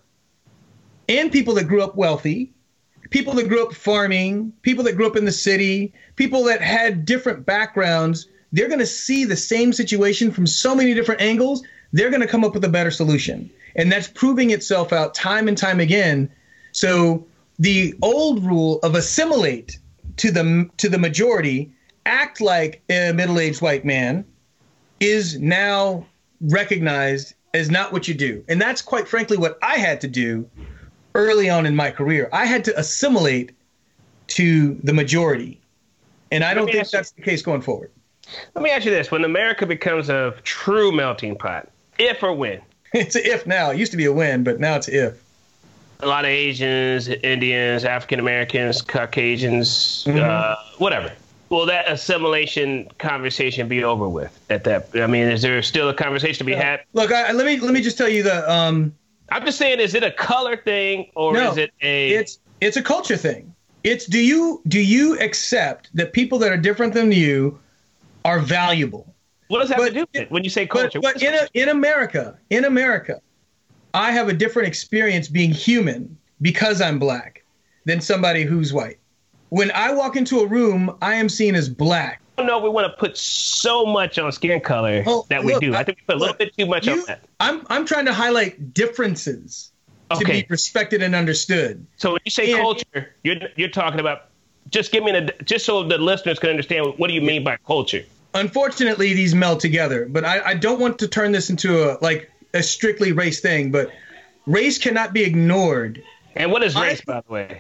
[SPEAKER 1] and people that grew up wealthy, people that grew up farming, people that grew up in the city, people that had different backgrounds, they're going to see the same situation from so many different angles. They're going to come up with a better solution. And that's proving itself out time and time again. So the old rule of assimilate to the majority, act like a middle-aged white man, is now recognized as not what you do. And that's quite frankly what I had to do early on in my career. I had to assimilate to the majority. And I don't think that's the case going forward.
[SPEAKER 2] Let me ask you this. When America becomes a true melting pot, if or when?
[SPEAKER 1] It's an if now. It used to be a when, but now it's an if.
[SPEAKER 2] A lot of Asians, Indians, African Americans, Caucasians, whatever. Will that assimilation conversation be over with at that? I mean, is there still a conversation to be had?
[SPEAKER 1] Look, let me just tell you the.
[SPEAKER 2] I'm just saying, is it a color thing or is it a?
[SPEAKER 1] It's a culture thing. It's do you accept that people that are different than you are valuable?
[SPEAKER 2] What does that have to do with it when you say culture?
[SPEAKER 1] But in America, I have a different experience being human because I'm black than somebody who's white. When I walk into a room, I am seen as black.
[SPEAKER 2] I don't know if we want to put so much on skin color we do. I think we put a little bit too much on that. I'm trying to highlight differences to be respected and understood. So when you say culture, you're talking about just so the listeners can understand, what do you mean by culture?
[SPEAKER 1] Unfortunately, these meld together, but I don't want to turn this into a strictly race thing, but race cannot be ignored.
[SPEAKER 2] And what is race, by the way?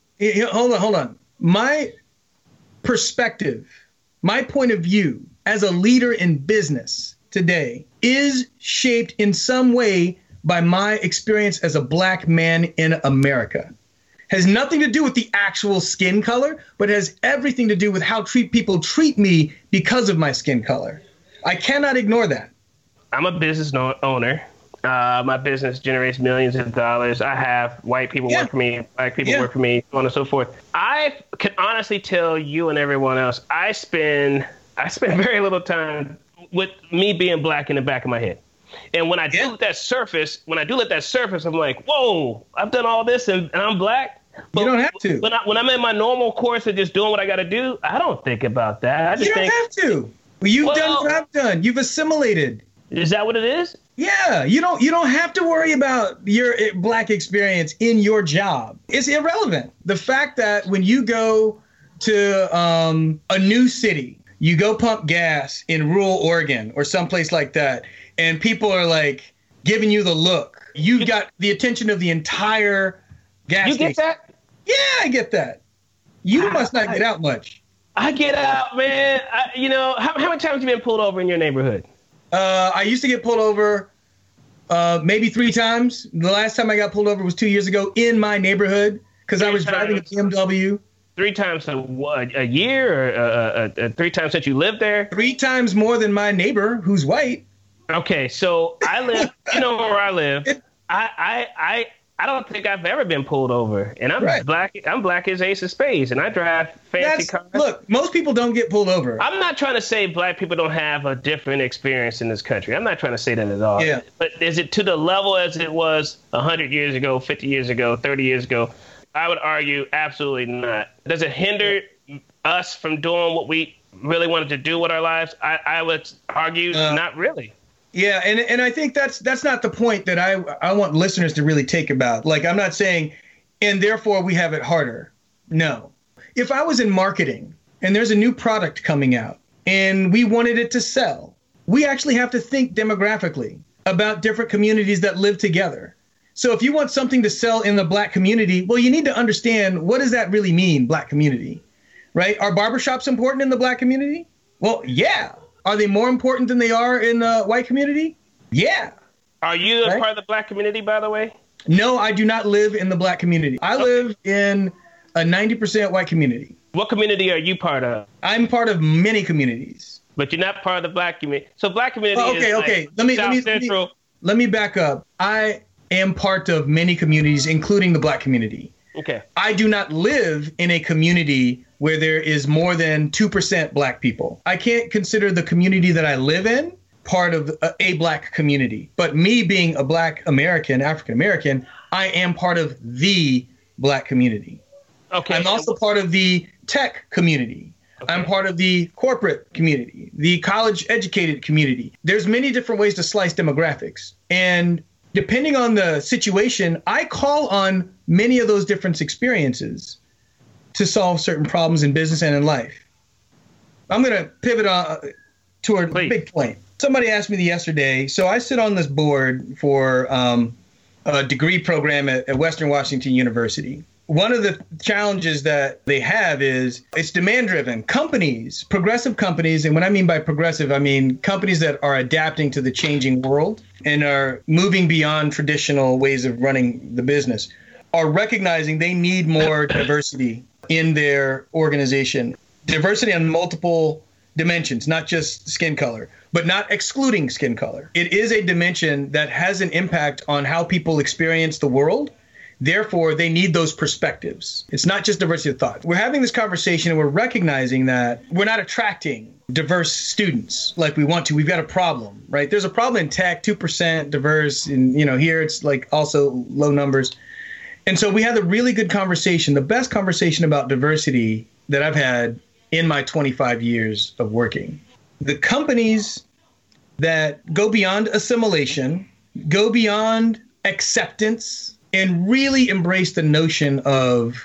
[SPEAKER 1] Hold on. My perspective, my point of view as a leader in business today is shaped in some way by my experience as a black man in America. Has nothing to do with the actual skin color, but has everything to do with how people treat me because of my skin color. I cannot ignore that.
[SPEAKER 2] I'm a business owner. My business generates millions of dollars. I have white people work for me, black people work for me, so on and so forth. I can honestly tell you and everyone else, I spend very little time with me being black in the back of my head. And when I do let that surface, I'm like, whoa, I've done all this and I'm black. But
[SPEAKER 1] you don't have to.
[SPEAKER 2] When I'm in my normal course of just doing what I got to do, I don't think about that. You don't
[SPEAKER 1] have to. Well, you've done what I've done. You've assimilated.
[SPEAKER 2] Is that what it is?
[SPEAKER 1] Yeah. You don't have to worry about your black experience in your job. It's irrelevant. The fact that when you go to a new city, you go pump gas in rural Oregon or someplace like that, and people are like giving you the look. You've got the attention of the entire gas station. You get that? Yeah, I get that. You must not get out much.
[SPEAKER 2] I get out, man. How many times have you been pulled over in your neighborhood?
[SPEAKER 1] I used to get pulled over maybe 3 times. The last time I got pulled over was 2 years ago in my neighborhood because I was driving a BMW.
[SPEAKER 2] 3 times a year or 3 times since you lived there?
[SPEAKER 1] 3 times more than my neighbor who's white.
[SPEAKER 2] Okay, so I live, where I live. I I don't think I've ever been pulled over, and I'm
[SPEAKER 1] Right.
[SPEAKER 2] black. I'm black as Ace of Spades, and I drive fancy cars.
[SPEAKER 1] Look, most people don't get pulled over.
[SPEAKER 2] I'm not trying to say black people don't have a different experience in this country. I'm not trying to say that at all.
[SPEAKER 1] Yeah.
[SPEAKER 2] But is it to the level as it was 100 years ago, 50 years ago, 30 years ago? I would argue absolutely not. Does it hinder us from doing what we really wanted to do with our lives? I would argue not really.
[SPEAKER 1] Yeah, and I think that's not the point that I want listeners to really take about. Like, I'm not saying, and therefore we have it harder. No. If I was in marketing and there's a new product coming out and we wanted it to sell, we actually have to think demographically about different communities that live together. So if you want something to sell in the black community, well, you need to understand, what does that really mean, black community, right? Are barbershops important in the black community? Well, yeah. Are they more important than they are in the white community? Yeah.
[SPEAKER 2] Are you a part of the black community, by the way?
[SPEAKER 1] No, I do not live in the black community. I live in a 90% white community.
[SPEAKER 2] What community are you part of?
[SPEAKER 1] I'm part of many communities.
[SPEAKER 2] But you're not part of the black community. So black community is
[SPEAKER 1] okay.
[SPEAKER 2] Central.
[SPEAKER 1] Let me back up. I am part of many communities, including the black community.
[SPEAKER 2] Okay.
[SPEAKER 1] I do not live in a community where there is more than 2% black people. I can't consider the community that I live in part of a black community. But me being a black American, African American, I am part of the black community.
[SPEAKER 2] Okay.
[SPEAKER 1] I'm also part of the tech community. Okay. I'm part of the corporate community, the college educated community. There's many different ways to slice demographics. And depending on the situation, I call on many of those different experiences to solve certain problems in business and in life. I'm going to pivot to a big point. Somebody asked me yesterday, so I sit on this board for a degree program at Western Washington University. One of the challenges that they have is it's demand-driven. Companies, progressive companies, and when I mean by progressive, I mean companies that are adapting to the changing world and are moving beyond traditional ways of running the business, are recognizing they need more diversity in their organization. Diversity on multiple dimensions, not just skin color, but not excluding skin color. It is a dimension that has an impact on how people experience the world. Therefore, they need those perspectives. It's not just diversity of thought. We're having this conversation and we're recognizing that we're not attracting diverse students like we want to. We've got a problem, right? There's a problem in tech, 2% diverse, and here it's like also low numbers. And so we had a really good conversation, the best conversation about diversity that I've had in my 25 years of working. The companies that go beyond assimilation, go beyond acceptance, and really embrace the notion of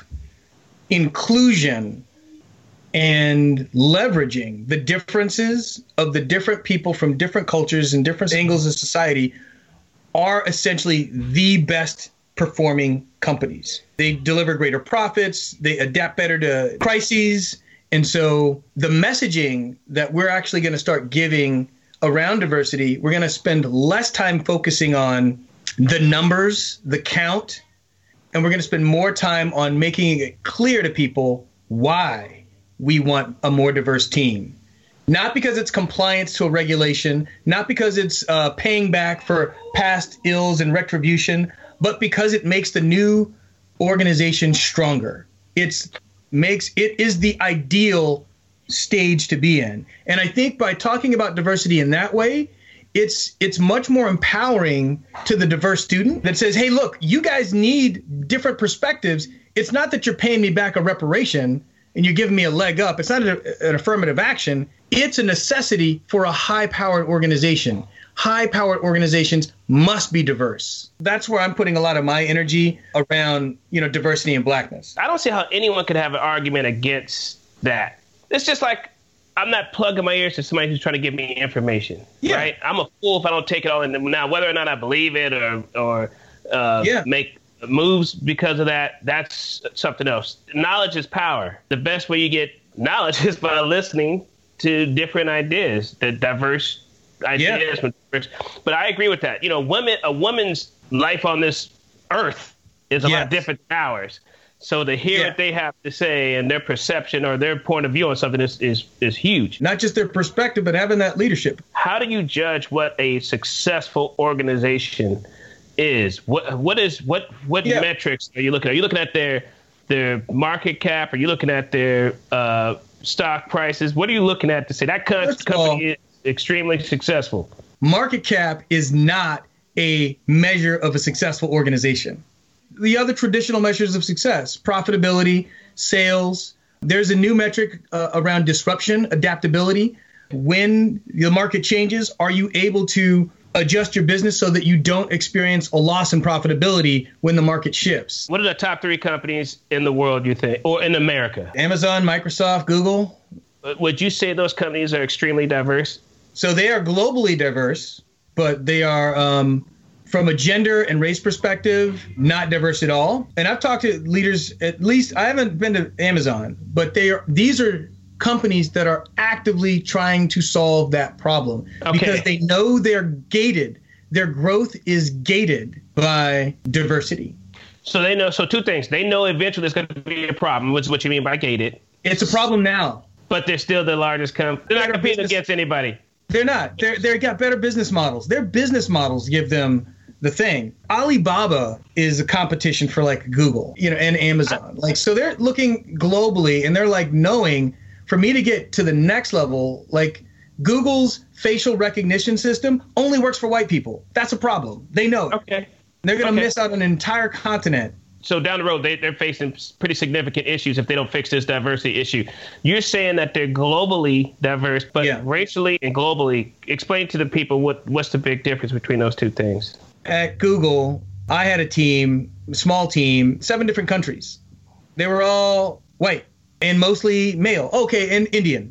[SPEAKER 1] inclusion and leveraging the differences of the different people from different cultures and different angles of society are essentially the best performing companies. They deliver greater profits, they adapt better to crises. And so the messaging that we're actually going to start giving around diversity, we're going to spend less time focusing on the numbers, the count, and we're going to spend more time on making it clear to people why we want a more diverse team. Not because it's compliance to a regulation, not because it's paying back for past ills and retribution, but because it makes the new organization stronger. It is the ideal stage to be in. And I think by talking about diversity in that way, it's much more empowering to the diverse student that says, hey, look, you guys need different perspectives. It's not that you're paying me back a reparation and you're giving me a leg up. It's not an affirmative action. It's a necessity for a high-powered organization. High-powered organizations must be diverse. That's where I'm putting a lot of my energy around, diversity and blackness.
[SPEAKER 2] I don't see how anyone could have an argument against that. It's just like I'm not plugging my ears to somebody who's trying to give me information, right? I'm a fool if I don't take it all in. Now, whether or not I believe it or make moves because of that, that's something else. Knowledge is power. The best way you get knowledge is by listening to different ideas, the diverse ideas. Yeah. But I agree with that. A woman's life on this earth is a lot different than ours. So to hear what they have to say and their perception or their point of view on something is huge.
[SPEAKER 1] Not just their perspective, but having that leadership.
[SPEAKER 2] How do you judge what a successful organization is. What metrics are you looking at? Are you looking at their market cap? Are you looking at their stock prices? What are you looking at to say that company is extremely successful?
[SPEAKER 1] Market cap is not a measure of a successful organization. The other traditional measures of success, profitability, sales. There's a new metric around disruption, adaptability. When the market changes, are you able to adjust your business so that you don't experience a loss in profitability when the market shifts?
[SPEAKER 2] What are the top 3 companies in the world, you think, or in America?
[SPEAKER 1] Amazon, Microsoft, Google.
[SPEAKER 2] Would you say those companies are extremely diverse?
[SPEAKER 1] So they are globally diverse, but they are, from a gender and race perspective, not diverse at all. And I've talked to leaders, at least I haven't been to Amazon, but these are companies that are actively trying to solve that problem because they know they're gated. Their growth is gated by diversity.
[SPEAKER 2] So they know. So 2 things. They know eventually there's going to be a problem, which is what you mean by gated.
[SPEAKER 1] It's a problem now.
[SPEAKER 2] But they're still the largest company. They're not competing against anybody. They're
[SPEAKER 1] not. They've got better business models. Their business models give them the thing. Alibaba is a competition for like Google, and Amazon. So they're looking globally and they're like knowing, for me to get to the next level, like Google's facial recognition system only works for white people. That's a problem. They know it.
[SPEAKER 2] Okay.
[SPEAKER 1] They're going to miss out on an entire continent.
[SPEAKER 2] So down the road, they're facing pretty significant issues if they don't fix this diversity issue. You're saying that they're globally diverse, but racially and globally. Explain to the people what's the big difference between those 2 things.
[SPEAKER 1] At Google, I had a small team, 7 different countries. They were all white. And mostly male. Okay, and Indian.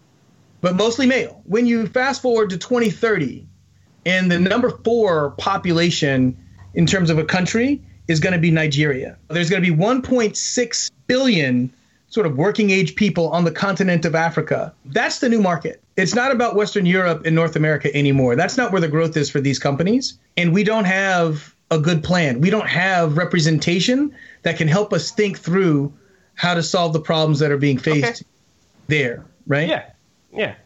[SPEAKER 1] But mostly male. When you fast forward to 2030, and the number 4 population in terms of a country is going to be Nigeria. There's going to be 1.6 billion sort of working age people on the continent of Africa. That's the new market. It's not about Western Europe and North America anymore. That's not where the growth is for these companies. And we don't have a good plan. We don't have representation that can help us think through how to solve the problems that are being faced there, right?
[SPEAKER 2] Yeah.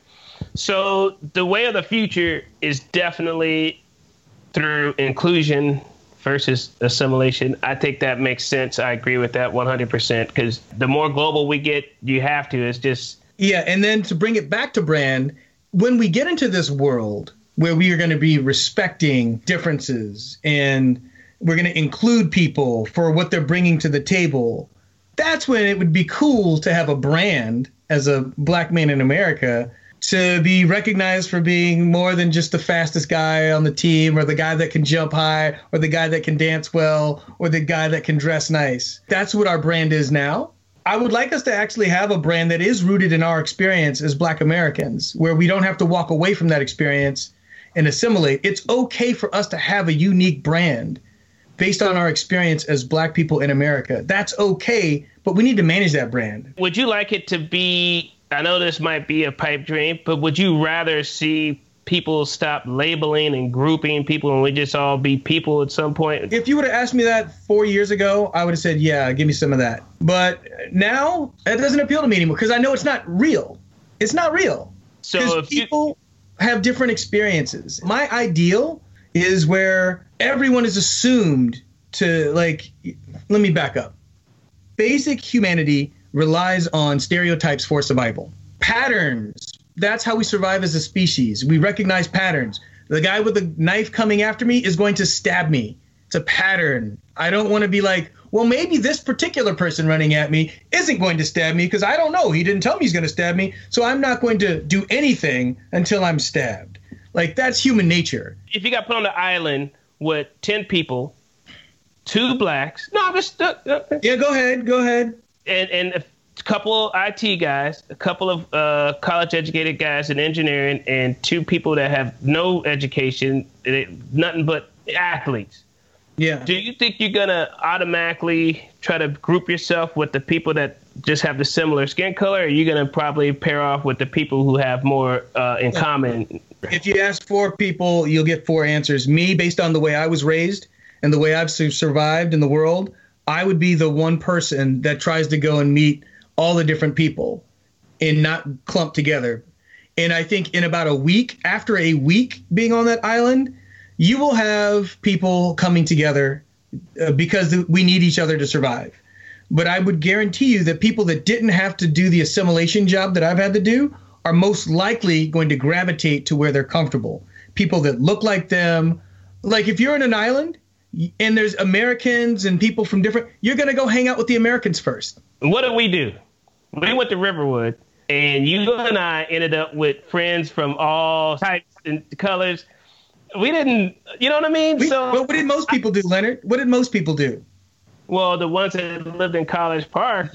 [SPEAKER 2] So the way of the future is definitely through inclusion versus assimilation. I think that makes sense. I agree with that 100% because the more global we get, you have to. It's just...
[SPEAKER 1] Yeah, and then to bring it back to brand, when we get into this world where we are going to be respecting differences and we're going to include people for what they're bringing to the table, that's when it would be cool to have a brand as a black man in America to be recognized for being more than just the fastest guy on the team or the guy that can jump high or the guy that can dance well or the guy that can dress nice. That's what our brand is now. I would like us to actually have a brand that is rooted in our experience as Black Americans, where we don't have to walk away from that experience and assimilate. It's okay for us to have a unique brand based on our experience as Black people in America. That's okay, but we need to manage that brand.
[SPEAKER 2] Would you like it to be, I know this might be a pipe dream, but would you rather see people stop labeling and grouping people and we just all be people at some point?
[SPEAKER 1] If you would have asked me that 4 years ago, I would have said, yeah, give me some of that. But now it doesn't appeal to me anymore because I know it's not real. It's not real. So people have different experiences. My ideal is where everyone is assumed to, like, let me back up. Basic humanity relies on stereotypes for survival. Patterns. That's how we survive as a species. We recognize patterns. The guy with the knife coming after me is going to stab me. It's a pattern. I don't want to be like, well, maybe this particular person running at me isn't going to stab me because I don't know. He didn't tell me he's going to stab me. So I'm not going to do anything until I'm stabbed. Like, that's human nature.
[SPEAKER 2] If you got put on the island with 10 people, 2 blacks. No, I'm just...
[SPEAKER 1] Yeah, go ahead.
[SPEAKER 2] And a couple of IT guys, a couple of college-educated guys in engineering, and 2 people that have no education, nothing but athletes.
[SPEAKER 1] Yeah.
[SPEAKER 2] Do you think you're going to automatically try to group yourself with the people that just have the similar skin color, or are you going to probably pair off with the people who have more in common?
[SPEAKER 1] If you ask 4 people, you'll get 4 answers. Me, based on the way I was raised and the way I've survived in the world, I would be the one person that tries to go and meet all the different people and not clump together. And I think in about a week, after a week being on that island, you will have people coming together because we need each other to survive. But I would guarantee you that people that didn't have to do the assimilation job that I've had to do are most likely going to gravitate to where they're comfortable. People that look like them. Like if you're in an island and there's Americans and people from different, you're going to go hang out with the Americans first.
[SPEAKER 2] What did we do? We went to Riverwood, and you and I ended up with friends from all types and colors. We didn't, you know what I mean?
[SPEAKER 1] But what did most people do, Leonard? What did most people do?
[SPEAKER 2] Well, the ones that lived in College Park,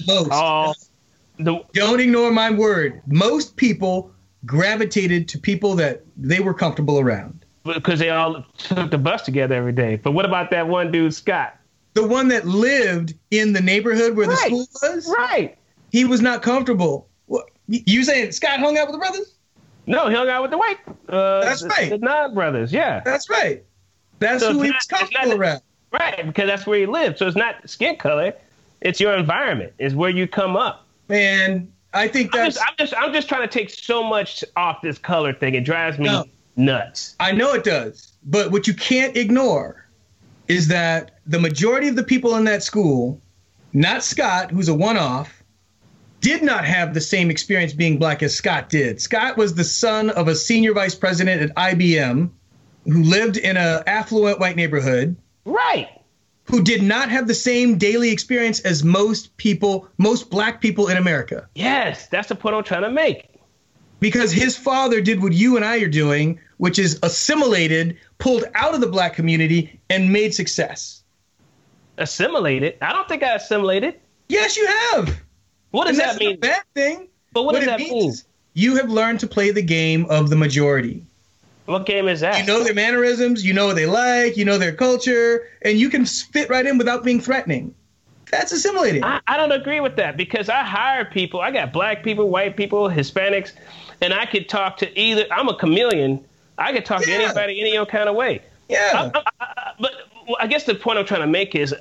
[SPEAKER 1] don't ignore my word. Most people gravitated to people that they were comfortable around.
[SPEAKER 2] Because they all took the bus together every day. But what about that one dude, Scott?
[SPEAKER 1] The one that lived in the neighborhood where the school was?
[SPEAKER 2] Right.
[SPEAKER 1] He was not comfortable. What, you saying Scott hung out with the brothers?
[SPEAKER 2] No, he hung out with the white.
[SPEAKER 1] That's right.
[SPEAKER 2] The non-brothers, yeah.
[SPEAKER 1] That's right. That's who he was comfortable around.
[SPEAKER 2] Right, because that's where he lived. So it's not skin color; it's your environment. It's where you come up.
[SPEAKER 1] Man, I think that's.
[SPEAKER 2] I'm just trying to take so much off this color thing. It drives me nuts.
[SPEAKER 1] I know it does, but what you can't ignore is that the majority of the people in that school, not Scott, who's a one-off, did not have the same experience being black as Scott did. Scott was the son of a senior vice president at IBM, who lived in an affluent white neighborhood.
[SPEAKER 2] Right.
[SPEAKER 1] Who did not have the same daily experience as most black people in America.
[SPEAKER 2] Yes, that's the point I'm trying to make.
[SPEAKER 1] Because his father did what you and I are doing, which is assimilated, pulled out of the black community, and made success.
[SPEAKER 2] Assimilated? I don't think I assimilated.
[SPEAKER 1] Yes, you have.
[SPEAKER 2] What does that mean?
[SPEAKER 1] That's a bad thing.
[SPEAKER 2] But what does that mean?
[SPEAKER 1] You have learned to play the game of the majority.
[SPEAKER 2] What game is that?
[SPEAKER 1] You know their mannerisms, you know what they like, you know their culture, and you can fit right in without being threatening. That's assimilating.
[SPEAKER 2] I don't agree with that because I hire people. I got black people, white people, Hispanics, and I could talk to either. I'm a chameleon. I could talk to anybody any old kind of way.
[SPEAKER 1] Yeah.
[SPEAKER 2] But I guess the point I'm trying to make is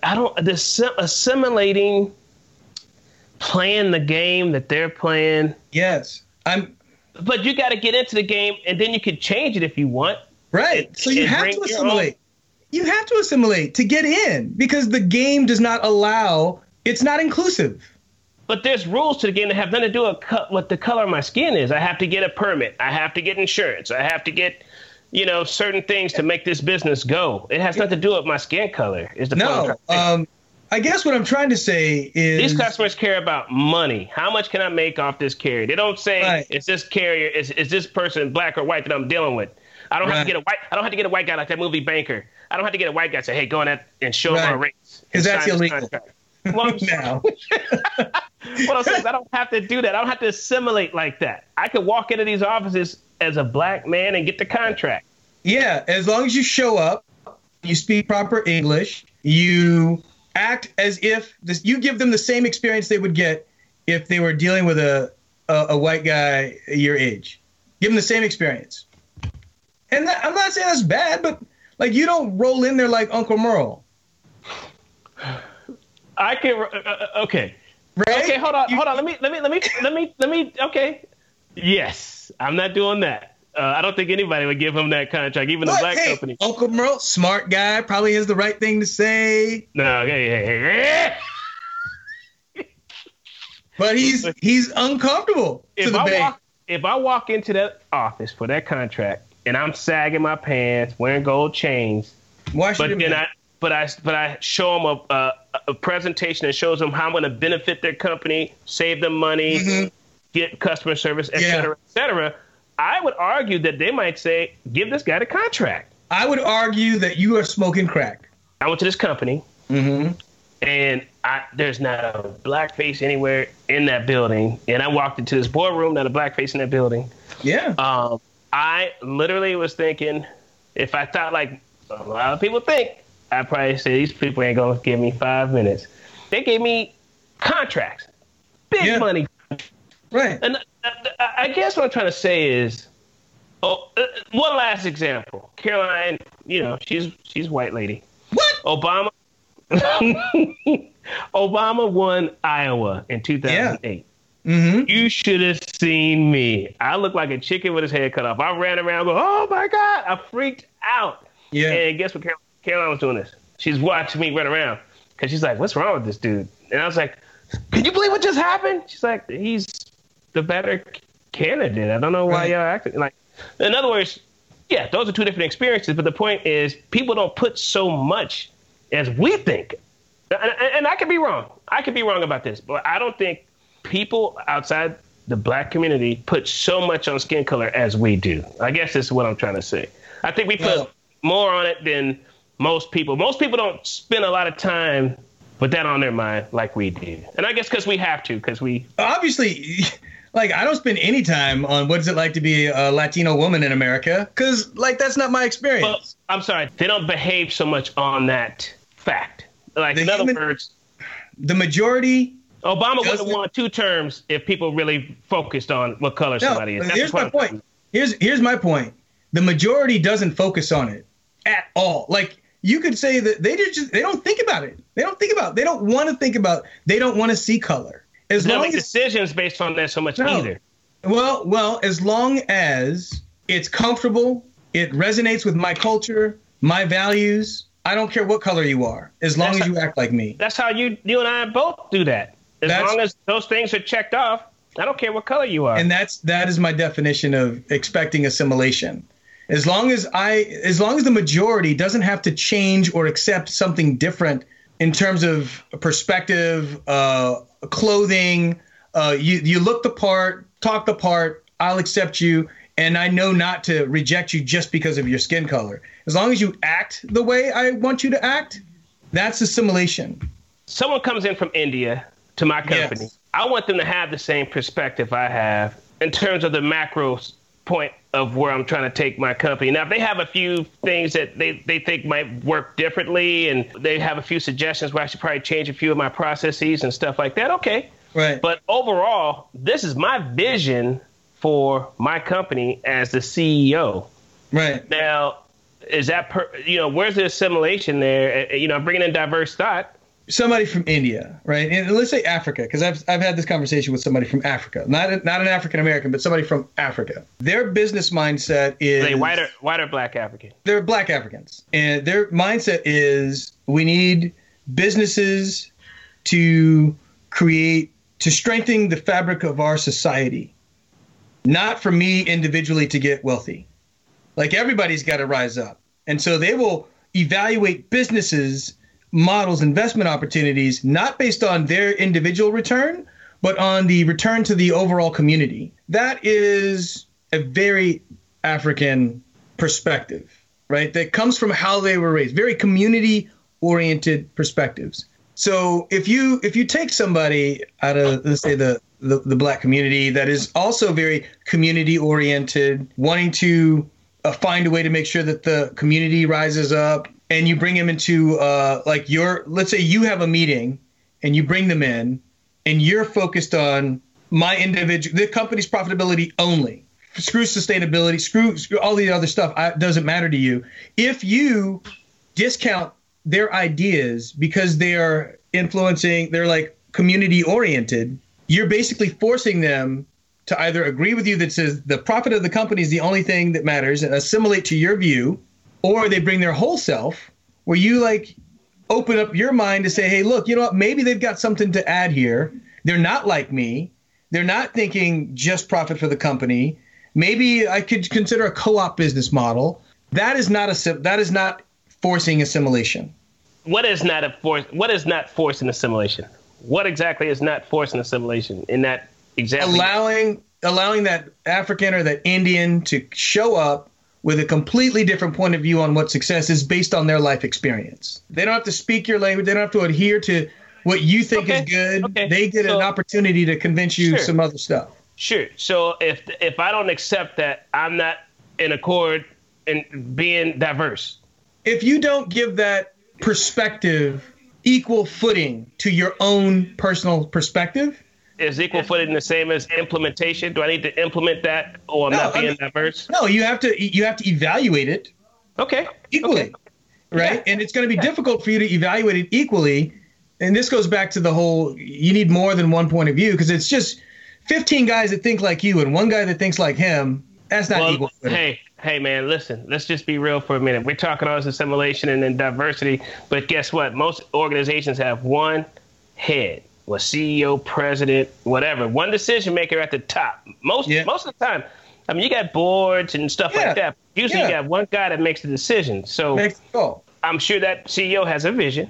[SPEAKER 2] assimilating, playing the game that they're playing.
[SPEAKER 1] Yes.
[SPEAKER 2] But you got to get into the game, and then you can change it if you want.
[SPEAKER 1] Right. So you have to assimilate. You have to assimilate to get in because the game does not allow. It's not inclusive.
[SPEAKER 2] But there's rules to the game that have nothing to do with what the color of my skin is. I have to get a permit. I have to get insurance. I have to get, certain things to make this business go. It has nothing to do with my skin color. Is the point I'm trying to make.
[SPEAKER 1] I guess what I'm trying to say is
[SPEAKER 2] these customers care about money. How much can I make off this carrier? They don't say, is this carrier, is this person black or white that I'm dealing with? I don't have to get a white guy like that movie Banker. I don't have to get a white guy to say, hey, go on that and show my rates.
[SPEAKER 1] Because that's illegal.
[SPEAKER 2] Well,
[SPEAKER 1] now.
[SPEAKER 2] What I'm saying is I don't have to do that. I don't have to assimilate like that. I could walk into these offices as a black man and get the contract.
[SPEAKER 1] Yeah, as long as you show up, you speak proper English, you act as if you give them the same experience they would get if they were dealing with a white guy your age. Give them the same experience. And I'm not saying that's bad, but like you don't roll in there like Uncle Merle.
[SPEAKER 2] I can. Okay.
[SPEAKER 1] Right?
[SPEAKER 2] Okay. Hold on. Let me. Okay. Yes, I'm not doing that. I don't think anybody would give him that contract, even the black company.
[SPEAKER 1] Uncle Merle, smart guy, probably has the right thing to say.
[SPEAKER 2] No, hey.
[SPEAKER 1] But he's uncomfortable. If
[SPEAKER 2] I walk into that office for that contract and I'm sagging my pants, wearing gold chains, but I show them a presentation that shows them how I'm going to benefit their company, save them money, get customer service, et cetera. I would argue that they might say, give this guy the contract.
[SPEAKER 1] I would argue that you are smoking crack.
[SPEAKER 2] I went to this company, and there's not a black face anywhere in that building. And I walked into this boardroom, not a black face in that building.
[SPEAKER 1] Yeah.
[SPEAKER 2] I literally was thinking, if I thought like a lot of people think, I'd probably say these people ain't going to give me 5 minutes. They gave me contracts, big money.
[SPEAKER 1] Right.
[SPEAKER 2] And I guess what I'm trying to say is, one last example. Caroline, she's a white lady.
[SPEAKER 1] What?
[SPEAKER 2] Obama won Iowa in 2008. You should have seen me. I looked like a chicken with his head cut off. I ran around going, oh, my God. I freaked out.
[SPEAKER 1] Yeah.
[SPEAKER 2] And guess what Caroline was doing this? She's watching me run around because she's like, what's wrong with this dude? And I was like, can you believe what just happened? She's like, he's the better candidate. I don't know why y'all acting like. In other words, yeah, those are two different experiences. But the point is, people don't put so much as we think. And I could be wrong. I could be wrong about this, but I don't think people outside the black community put so much on skin color as we do. I guess this is what I'm trying to say. I think we put more on it than most people. Most people don't spend a lot of time with that on their mind like we do. And I guess because we have to, because we...
[SPEAKER 1] Obviously, like, I don't spend any time on what is it like to be a Latino woman in America, because, like, that's not my experience.
[SPEAKER 2] Well, I'm sorry. They don't behave so much on that fact. Like, in other words...
[SPEAKER 1] The majority...
[SPEAKER 2] Obama would have won 2 terms if people really focused on what color somebody is.
[SPEAKER 1] Here's my point. Here's my point. The majority doesn't focus on it at all. Like, you could say that they don't think about it. They don't want to think about. They don't want to see color.
[SPEAKER 2] They don't make decisions based on that so much either.
[SPEAKER 1] Well, as long as it's comfortable, it resonates with my culture, my values. I don't care what color you are, as long as you act like me.
[SPEAKER 2] That's how you and I both do that. As long as those things are checked off, I don't care what color you are.
[SPEAKER 1] And that is my definition of expecting assimilation. As long as the majority doesn't have to change or accept something different in terms of perspective, clothing, you look the part, talk the part, I'll accept you, and I know not to reject you just because of your skin color. As long as you act the way I want you to act, that's assimilation.
[SPEAKER 2] Someone comes in from India to my company. Yes. I want them to have the same perspective I have in terms of the macro point of where I'm trying to take my company. Now, if they have a few things that they think might work differently, and they have a few suggestions where I should probably change a few of my processes and stuff like that, okay.
[SPEAKER 1] Right.
[SPEAKER 2] But overall, this is my vision for my company as the CEO.
[SPEAKER 1] Right.
[SPEAKER 2] Now, is that, where's the assimilation there? I'm bringing in diverse thought.
[SPEAKER 1] Somebody from India, right? And let's say Africa, because I've had this conversation with somebody from Africa, not an African American, but somebody from Africa. Their business mindset is
[SPEAKER 2] white or black African.
[SPEAKER 1] They're black Africans, and their mindset is we need businesses to strengthen the fabric of our society, not for me individually to get wealthy. Like, everybody's got to rise up, and so they will evaluate businesses, models, investment opportunities, not based on their individual return, but on the return to the overall community. That is a very African perspective, right? That comes from how they were raised, very community-oriented perspectives. So if you take somebody out of, let's say, the black community that is also very community-oriented, wanting to find a way to make sure that the community rises up, and you bring them into let's say you have a meeting and you bring them in and you're focused on the company's profitability only. Screw sustainability, screw all the other stuff. Doesn't matter to you. If you discount their ideas because they're like community oriented, you're basically forcing them to either agree with you that says the profit of the company is the only thing that matters and assimilate to your view, or they bring their whole self, where you open up your mind to say, hey, look, you know what? Maybe they've got something to add here. They're not like me. They're not thinking just profit for the company. Maybe I could consider a co-op business model. That is not forcing assimilation.
[SPEAKER 2] What is not forcing assimilation? What exactly is not forcing assimilation in that example?
[SPEAKER 1] Allowing that African or that Indian to show up with a completely different point of view on what success is based on their life experience. They don't have to speak your language. They don't have to adhere to what you think is good. Okay. They get an opportunity to convince you some other stuff.
[SPEAKER 2] Sure. So if I don't accept that, I'm not in accord in being diverse.
[SPEAKER 1] If you don't give that perspective equal footing to your own personal perspective,
[SPEAKER 2] is equal footing the same as implementation? Do I need to implement that, or I'm not being diverse?
[SPEAKER 1] No, you have to evaluate it.
[SPEAKER 2] Okay.
[SPEAKER 1] Equally, right? Yeah. And it's going to be difficult for you to evaluate it equally. And this goes back to the whole, you need more than one point of view, because it's just 15 guys that think like you and one guy that thinks like him. That's not equal footing.
[SPEAKER 2] Hey, man, listen, let's just be real for a minute. We're talking all this assimilation and then diversity, but guess what? Most organizations have one head, or CEO, president, whatever, one decision maker at the top. Most of the time. I mean, you got boards and stuff like that. Usually you got one guy that makes the decision. So I'm sure that CEO has a vision.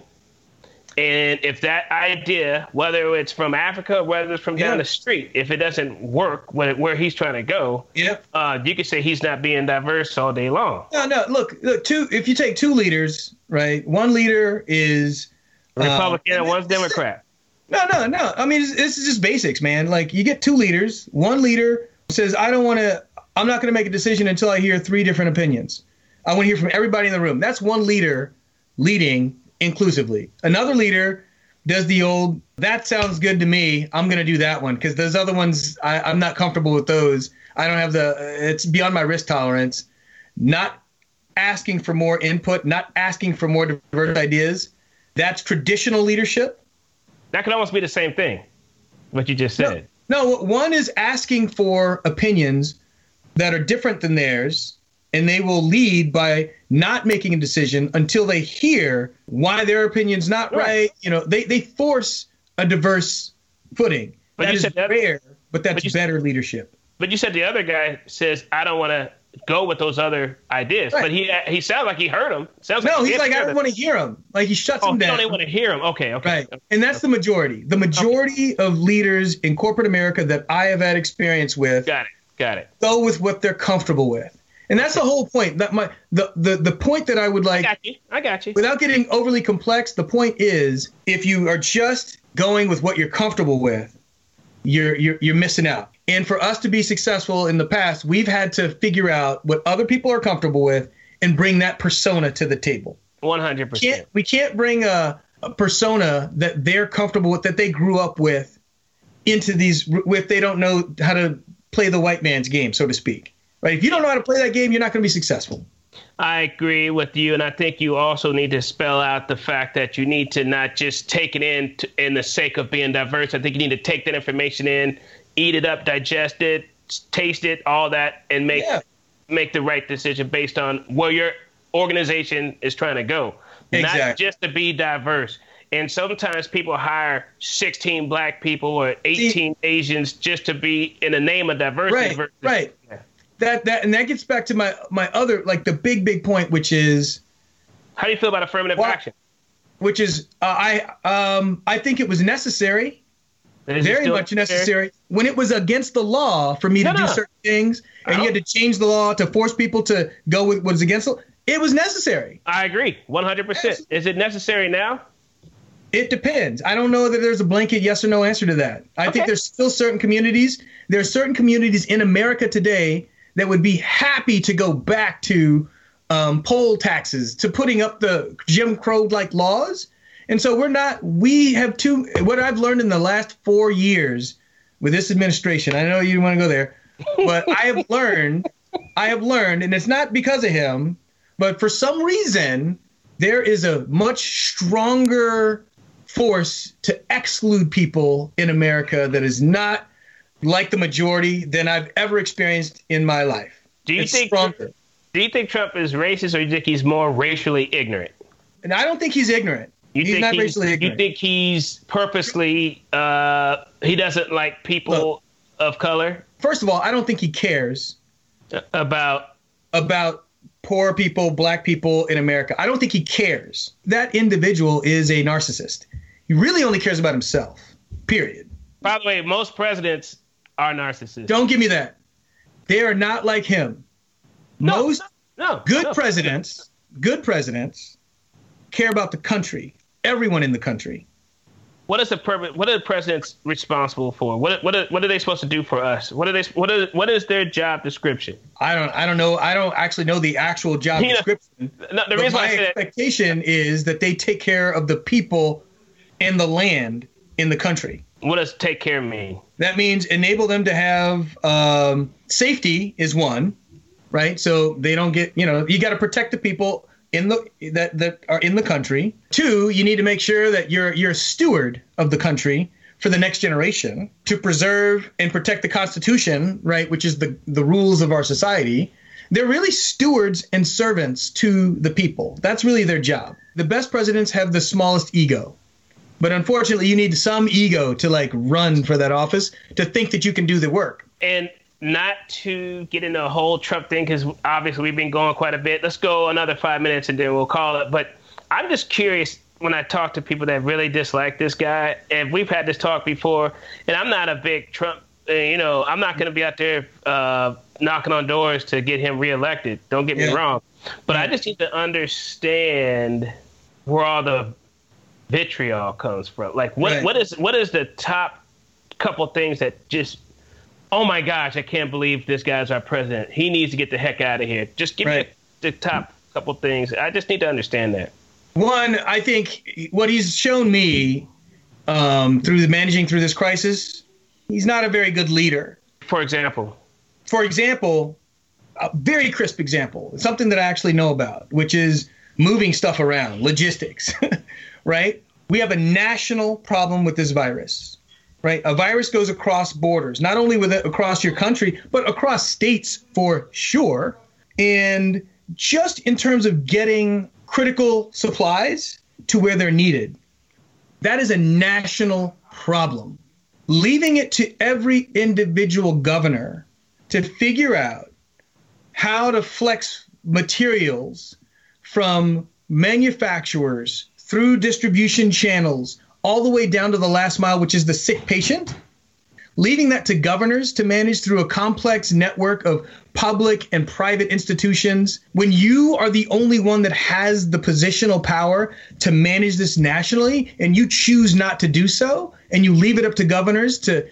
[SPEAKER 2] And if that idea, whether it's from Africa or whether it's from down the street, if it doesn't work where he's trying to go, you could say he's not being diverse all day long.
[SPEAKER 1] No. Look. If you take two leaders, right? One leader is
[SPEAKER 2] Republican and one's Democrat.
[SPEAKER 1] No. I mean, this is just basics, man. Like, you get two leaders. One leader says, I'm not going to make a decision until I hear three different opinions. I want to hear from everybody in the room. That's one leader leading inclusively. Another leader does the old, that sounds good to me, I'm going to do that one, because those other ones, I'm not comfortable with those. I don't have it's beyond my risk tolerance. Not asking for more input, not asking for more diverse ideas. That's traditional leadership.
[SPEAKER 2] That could almost be the same thing, what you just said.
[SPEAKER 1] No, one is asking for opinions that are different than theirs, and they will lead by not making a decision until they hear why their opinion's not right. You know, they force a diverse footing. But that is rare, but that's better leadership.
[SPEAKER 2] But you said the other guy says, I don't want to go with those other ideas. Right. But he sounds like he heard them.
[SPEAKER 1] He's like, I don't want to hear them. Like, he shuts them down.
[SPEAKER 2] You don't even want to hear them. Okay.
[SPEAKER 1] Right. And that's the majority. The majority of leaders in corporate America that I have had experience with
[SPEAKER 2] Got it.
[SPEAKER 1] go with what they're comfortable with. And that's the whole point. That the point that I would like.
[SPEAKER 2] I got you.
[SPEAKER 1] Without getting overly complex, the point is, if you are just going with what you're comfortable with, you're missing out. And for us to be successful in the past, we've had to figure out what other people are comfortable with and bring that persona to the table.
[SPEAKER 2] 100%.
[SPEAKER 1] We can't bring a persona that they're comfortable with, that they grew up with, into these, if they don't know how to play the white man's game, so to speak. Right? If you don't know how to play that game, you're not going to be successful.
[SPEAKER 2] I agree with you, and I think you also need to spell out the fact that you need to not just take it in the sake of being diverse. I think you need to take that information in, eat it up, digest it, taste it, all that, and make the right decision based on where your organization is trying to go.
[SPEAKER 1] Exactly.
[SPEAKER 2] Not just to be diverse. And sometimes people hire 16 black people or 18 Asians just to be in the name of diversity.
[SPEAKER 1] Right. Yeah. That gets back to my other, like, the big point, which is,
[SPEAKER 2] how do you feel about affirmative action?
[SPEAKER 1] Which is, I think it was necessary, very much necessary, when it was against the law for me to do certain things, and you had to change the law to force people to go with what was against the law. It was necessary.
[SPEAKER 2] I agree, 100%. Is it necessary now?
[SPEAKER 1] It depends. I don't know that there's a blanket yes or no answer to that. I think there's still certain communities. There are certain communities in America today that would be happy to go back to poll taxes, to putting up the Jim Crow-like laws. And so we have what I've learned in the last 4 years with this administration, I know you want to go there, but I have learned, and it's not because of him, but for some reason, there is a much stronger force to exclude people in America that is not like the majority than I've ever experienced in my life.
[SPEAKER 2] Do you think Trump is racist, or do you think he's more racially ignorant?
[SPEAKER 1] And I don't think he's ignorant. He's not racially ignorant.
[SPEAKER 2] You think he's purposely he doesn't like people of color?
[SPEAKER 1] First of all, I don't think he cares
[SPEAKER 2] about
[SPEAKER 1] poor people, black people in America. I don't think he cares. That individual is a narcissist. He really only cares about himself, period.
[SPEAKER 2] By the way, most presidents are narcissists.
[SPEAKER 1] Don't give me that. They are not like him. Most good presidents care about the country, everyone in the country.
[SPEAKER 2] What are the presidents responsible for? What are they supposed to do for us? What is their job description?
[SPEAKER 1] I don't know. I don't actually know the actual job description.
[SPEAKER 2] The reason
[SPEAKER 1] my expectation is that they take care of the people and the land in the country.
[SPEAKER 2] What does take care mean?
[SPEAKER 1] That means enable them to have safety is one, right? So they don't get, you got to protect the people that are in the country. Two, you need to make sure that you're a steward of the country for the next generation, to preserve and protect the Constitution, right, which is the rules of our society. They're really stewards and servants to the people. That's really their job. The best presidents have the smallest ego. But unfortunately, you need some ego to like run for that office to think that you can do the work.
[SPEAKER 2] And not to get into a whole Trump thing, because obviously we've been going quite a bit. Let's go another 5 minutes and then we'll call it. But I'm just curious, when I talk to people that really dislike this guy, and we've had this talk before, and I'm not a big Trump, I'm not going to be out there knocking on doors to get him reelected. Don't get me wrong. But I just need to understand where all the vitriol comes from. Like, what is the top couple things that just, oh my gosh, I can't believe this guy's our president. He needs to get the heck out of here. Just give me the top couple things. I just need to understand that.
[SPEAKER 1] One, I think what he's shown me through managing through this crisis, he's not a very good leader.
[SPEAKER 2] For example,
[SPEAKER 1] a very crisp example, something that I actually know about, which is moving stuff around, logistics, right? We have a national problem with this virus. Right, a virus goes across borders, not only across your country, but across states for sure. And just in terms of getting critical supplies to where they're needed, that is a national problem. Leaving it to every individual governor to figure out how to flex materials from manufacturers through distribution channels all the way down to the last mile, which is the sick patient, leaving that to governors to manage through a complex network of public and private institutions, when you are the only one that has the positional power to manage this nationally, and you choose not to do so, and you leave it up to governors to,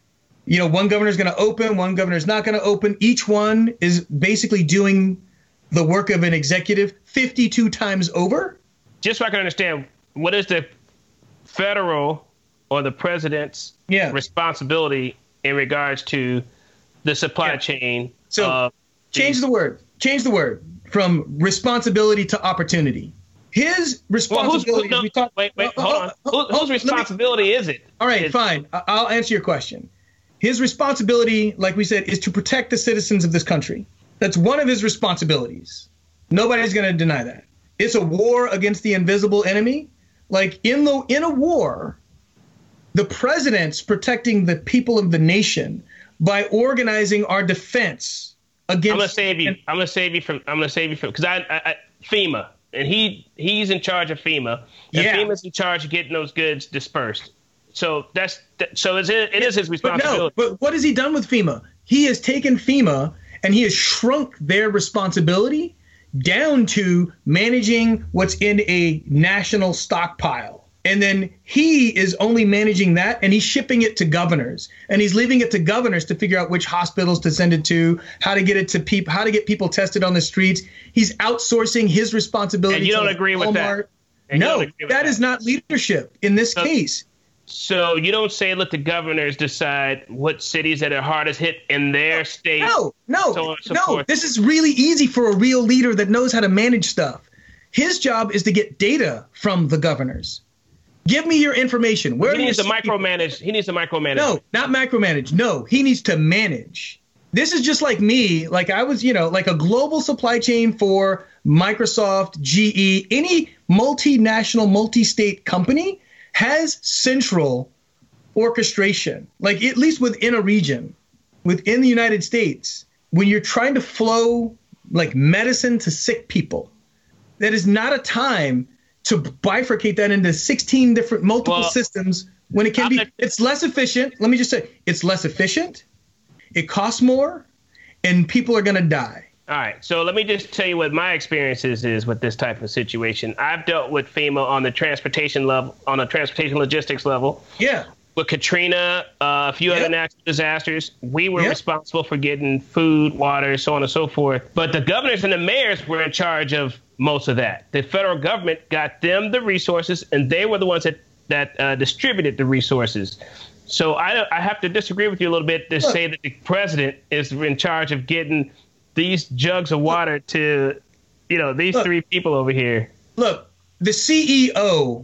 [SPEAKER 1] one governor's going to open, one governor's not going to open. Each one is basically doing the work of an executive 52 times over.
[SPEAKER 2] Just so I can understand, what is the federal or the president's responsibility in regards to the supply chain?
[SPEAKER 1] So change the word from responsibility to opportunity. His responsibility.
[SPEAKER 2] Hold on. Whose responsibility is it?
[SPEAKER 1] All right, fine. I'll answer your question. His responsibility, like we said, is to protect the citizens of this country. That's one of his responsibilities. Nobody's going to deny that. It's a war against the invisible enemy. Like in a war, the president's protecting the people of the nation by organizing our defense against.
[SPEAKER 2] I'm gonna save you from because I FEMA, and he's in charge of FEMA, and FEMA's in charge of getting those goods dispersed. So it is his responsibility.
[SPEAKER 1] But what has he done with FEMA? He has taken FEMA and he has shrunk their responsibility down to managing what's in a national stockpile. And then he is only managing that, and he's shipping it to governors. And he's leaving it to governors to figure out which hospitals to send it to, how to get it to people, how to get people tested on the streets. He's outsourcing his responsibility.
[SPEAKER 2] And you don't agree with that?
[SPEAKER 1] No, that is not leadership in this case.
[SPEAKER 2] So you don't say let the governors decide what cities that are hardest hit in their state.
[SPEAKER 1] No. This is really easy for a real leader that knows how to manage stuff. His job is to get data from the governors. Give me your information.
[SPEAKER 2] He needs to micromanage.
[SPEAKER 1] No, not micromanage. No, he needs to manage. This is just like me. Like I was, like a global supply chain for Microsoft, GE, any multinational, multi-state company has central orchestration, like at least within a region, within the United States, when you're trying to flow like medicine to sick people. That is not a time to bifurcate that into 16 different multiple systems when it can be. It's less efficient. Let me just say, it's less efficient. It costs more, and people are going to die.
[SPEAKER 2] All right. So let me just tell you what my experiences is with this type of situation. I've dealt with FEMA on the transportation level, on a transportation logistics level.
[SPEAKER 1] Yeah.
[SPEAKER 2] With Katrina, a few other natural disasters, we were responsible for getting food, water, so on and so forth. But the governors and the mayors were in charge of most of that. The federal government got them the resources, and they were the ones that distributed the resources. So I have to disagree with you a little bit to say that the president is in charge of getting these jugs of water to, these three people over here.
[SPEAKER 1] Look, the CEO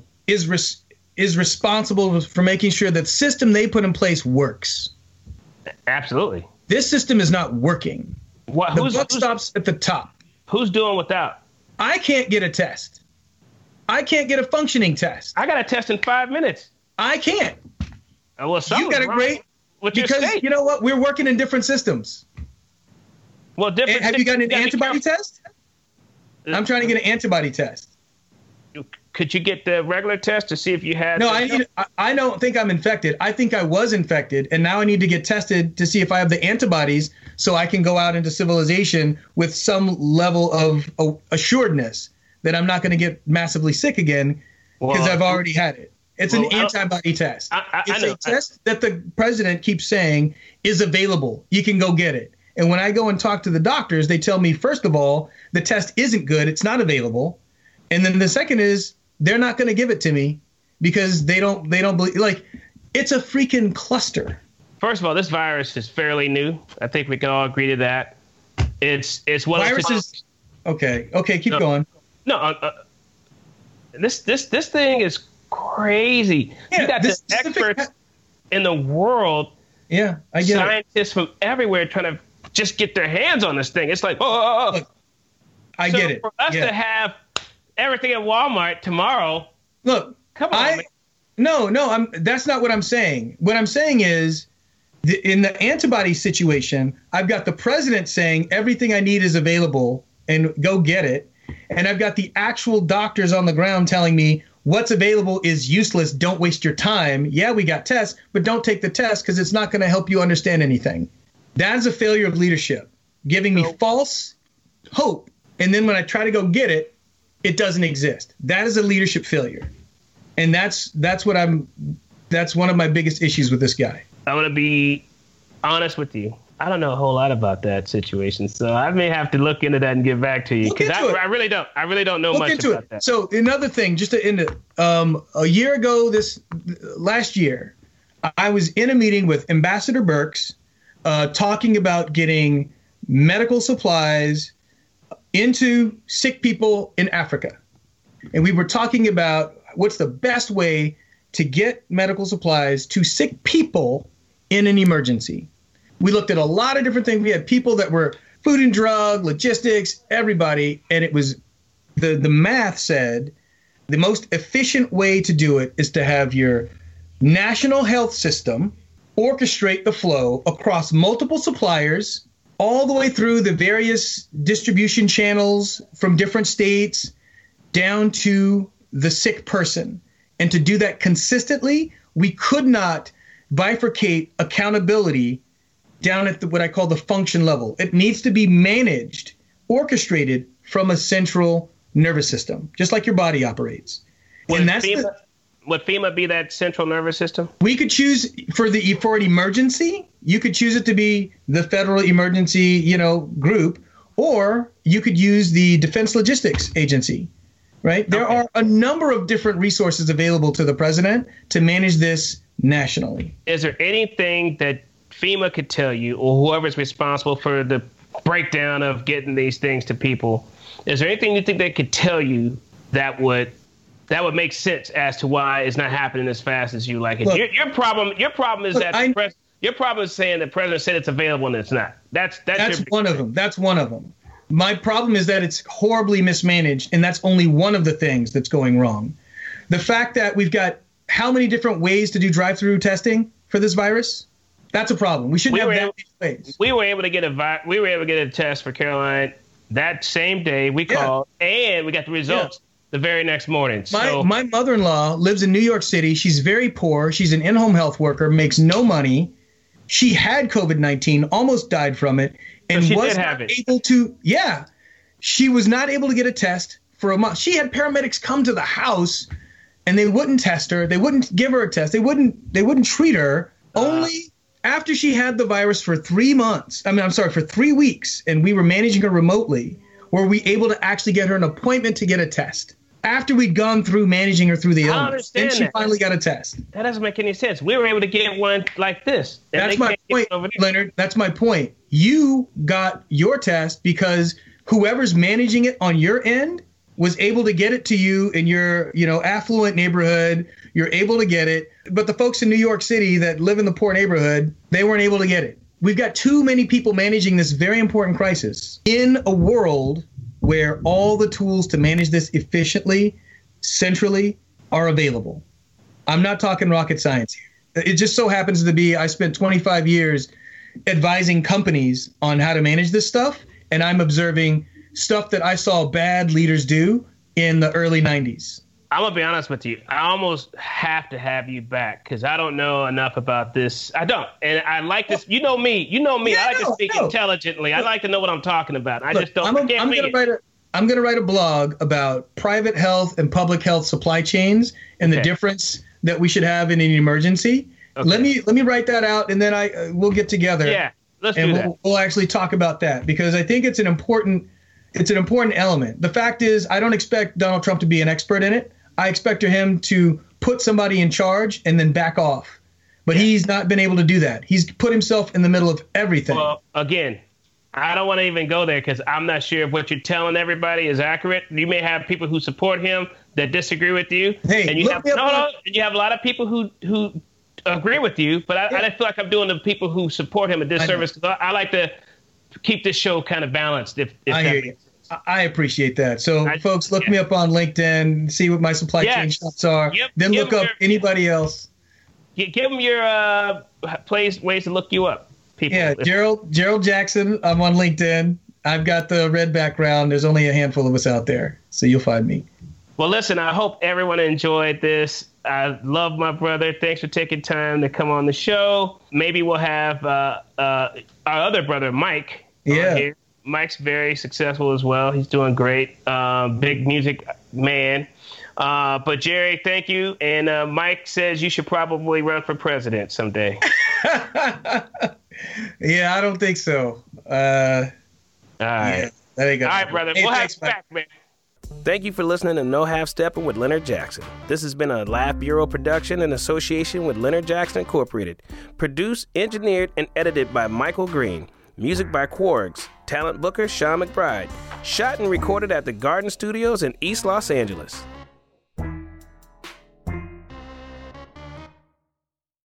[SPEAKER 1] is responsible for making sure that system they put in place works.
[SPEAKER 2] Absolutely.
[SPEAKER 1] This system is not working.
[SPEAKER 2] What?
[SPEAKER 1] The buck stops at the top.
[SPEAKER 2] Who's doing without?
[SPEAKER 1] I can't get a test. I can't get a functioning test.
[SPEAKER 2] I got a test in 5 minutes.
[SPEAKER 1] I can't.
[SPEAKER 2] Well,
[SPEAKER 1] You got a great because you know what? We're working in different systems.
[SPEAKER 2] Well, different.
[SPEAKER 1] Have you got an antibody test? I'm trying to get an antibody test.
[SPEAKER 2] Could you get the regular test to see if you had?
[SPEAKER 1] No, I don't think I'm infected. I think I was infected, and now I need to get tested to see if I have the antibodies so I can go out into civilization with some level of assuredness that I'm not going to get massively sick again because I've already had it. It's an antibody test. It's a test that the president keeps saying is available. You can go get it. And when I go and talk to the doctors, they tell me, first of all, the test isn't good. It's not available. And then the second is they're not going to give it to me because they don't believe, like, it's a freaking cluster.
[SPEAKER 2] First of all, this virus is fairly new. I think we can all agree to that. It's one
[SPEAKER 1] viruses. Okay, keep going.
[SPEAKER 2] No, this thing is crazy.
[SPEAKER 1] Yeah,
[SPEAKER 2] you got the experts in the world.
[SPEAKER 1] Yeah, I get
[SPEAKER 2] scientists from everywhere trying to just get their hands on this thing. It's like,
[SPEAKER 1] Look, I get it.
[SPEAKER 2] For us to have everything at Walmart tomorrow.
[SPEAKER 1] Look,
[SPEAKER 2] come on.
[SPEAKER 1] No, that's not what I'm saying. What I'm saying is, in the antibody situation, I've got the president saying everything I need is available and go get it. And I've got the actual doctors on the ground telling me what's available is useless. Don't waste your time. Yeah, we got tests, but don't take the test because it's not going to help you understand anything. That is a failure of leadership, giving me false hope. And then when I try to go get it, it doesn't exist. That is a leadership failure. And that's one of my biggest issues with this guy.
[SPEAKER 2] I'm going to be honest with you. I don't know a whole lot about that situation, so I may have to look into that and get back to you because I really don't. I really don't know much about that.
[SPEAKER 1] So another thing, just to end it, a year ago, last year, I was in a meeting with Ambassador Birx, talking about getting medical supplies into sick people in Africa, and we were talking about what's the best way to get medical supplies to sick people in an emergency. We looked at a lot of different things. We had people that were food and drug, logistics, everybody. And it was the math said the most efficient way to do it is to have your national health system orchestrate the flow across multiple suppliers all the way through the various distribution channels from different states down to the sick person. And to do that consistently, we could not bifurcate accountability down at what I call the function level. It needs to be managed, orchestrated from a central nervous system, just like your body operates.
[SPEAKER 2] Would FEMA be that central nervous system?
[SPEAKER 1] We could choose for an emergency. You could choose it to be the Federal Emergency, group, or you could use the Defense Logistics Agency. Right? There are a number of different resources available to the president to manage this nationally.
[SPEAKER 2] Is there anything that FEMA could tell you, or whoever's responsible for the breakdown of getting these things to people, is there anything you think they could tell you that would make sense as to why it's not happening as fast as you like it? Look, your problem is that your problem is saying the president said it's available and it's not. That's
[SPEAKER 1] one of them. That's one of them. My problem is that it's horribly mismanaged, and that's only one of the things that's going wrong. The fact that we've got how many different ways to do drive-through testing for this virus? That's a problem. We shouldn't have that many ways.
[SPEAKER 2] We were able to get a test for Caroline that same day. We called and we got the results the very next morning.
[SPEAKER 1] My mother-in-law lives in New York City. She's very poor. She's an in-home health worker, makes no money. She had COVID-19, almost died from it, and
[SPEAKER 2] she
[SPEAKER 1] was not able to. Yeah, she was not able to get a test for a month. She had paramedics come to the house, and they wouldn't test her. They wouldn't give her a test. They wouldn't treat her. Only after she had the virus for 3 months. For 3 weeks, and we were managing her remotely, were we able to actually get her an appointment to get a test. After we'd gone through managing her through the illness, then she finally got a test.
[SPEAKER 2] That doesn't make any sense. We were able to get one like this.
[SPEAKER 1] That's my point, Leonard. That's my point. You got your test because whoever's managing it on your end was able to get it to you in your, affluent neighborhood. You're able to get it. But the folks in New York City that live in the poor neighborhood, they weren't able to get it. we've got too many people managing this very important crisis in a world where all the tools to manage this efficiently, centrally, are available. I'm not talking rocket science here. It just so happens to be I spent 25 years advising companies on how to manage this stuff, and I'm observing stuff that I saw bad leaders do in the early 90s.
[SPEAKER 2] I'm going to be honest with you. I almost have to have you back because I don't know enough about this. I don't. And I like this. You know me. Yeah, I like to speak intelligently. I like to know what I'm talking about. I just don't. I'm going
[SPEAKER 1] to write a blog about private health and public health supply chains and the difference that we should have in an emergency. Okay. Let me write that out, and then we'll get together.
[SPEAKER 2] Yeah, let's do that.
[SPEAKER 1] We'll actually talk about that because I think it's an important element. The fact is, I don't expect Donald Trump to be an expert in it. I expect him to put somebody in charge and then back off. But he's not been able to do that. He's put himself in the middle of everything.
[SPEAKER 2] Well, again, I don't want to even go there because I'm not sure if what you're telling everybody is accurate. You may have people who support him that disagree with you.
[SPEAKER 1] Hey,
[SPEAKER 2] and you have a lot of people who agree with you. But I feel like I'm doing the people who support him a disservice because I like to keep this show kind of balanced. If
[SPEAKER 1] I hear you. I appreciate that. So, folks, look me up on LinkedIn, see what my supply chain shops are. Then look up anybody else.
[SPEAKER 2] Give them your ways to look you up. People.
[SPEAKER 1] Yeah, Gerald Jackson. I'm on LinkedIn. I've got the red background. There's only a handful of us out there, so you'll find me.
[SPEAKER 2] Well, listen, I hope everyone enjoyed this. I love my brother. Thanks for taking time to come on the show. Maybe we'll have our other brother, Mike, on here. Mike's very successful as well. He's doing great. Big music man. But Jerry, thank you. And Mike says you should probably run for president someday.
[SPEAKER 1] Yeah, I don't think so.
[SPEAKER 2] All right.
[SPEAKER 1] Yeah, there you go.
[SPEAKER 2] All right, brother. We'll have you back, man. Thank you for listening to No Half Stepping with Leonard Jackson. This has been a Laugh Bureau production in association with Leonard Jackson Incorporated. Produced, engineered, and edited by Michael Green. Music by Quargs. Talent booker Sean McBride. Shot and recorded at the Garden Studios in East Los Angeles.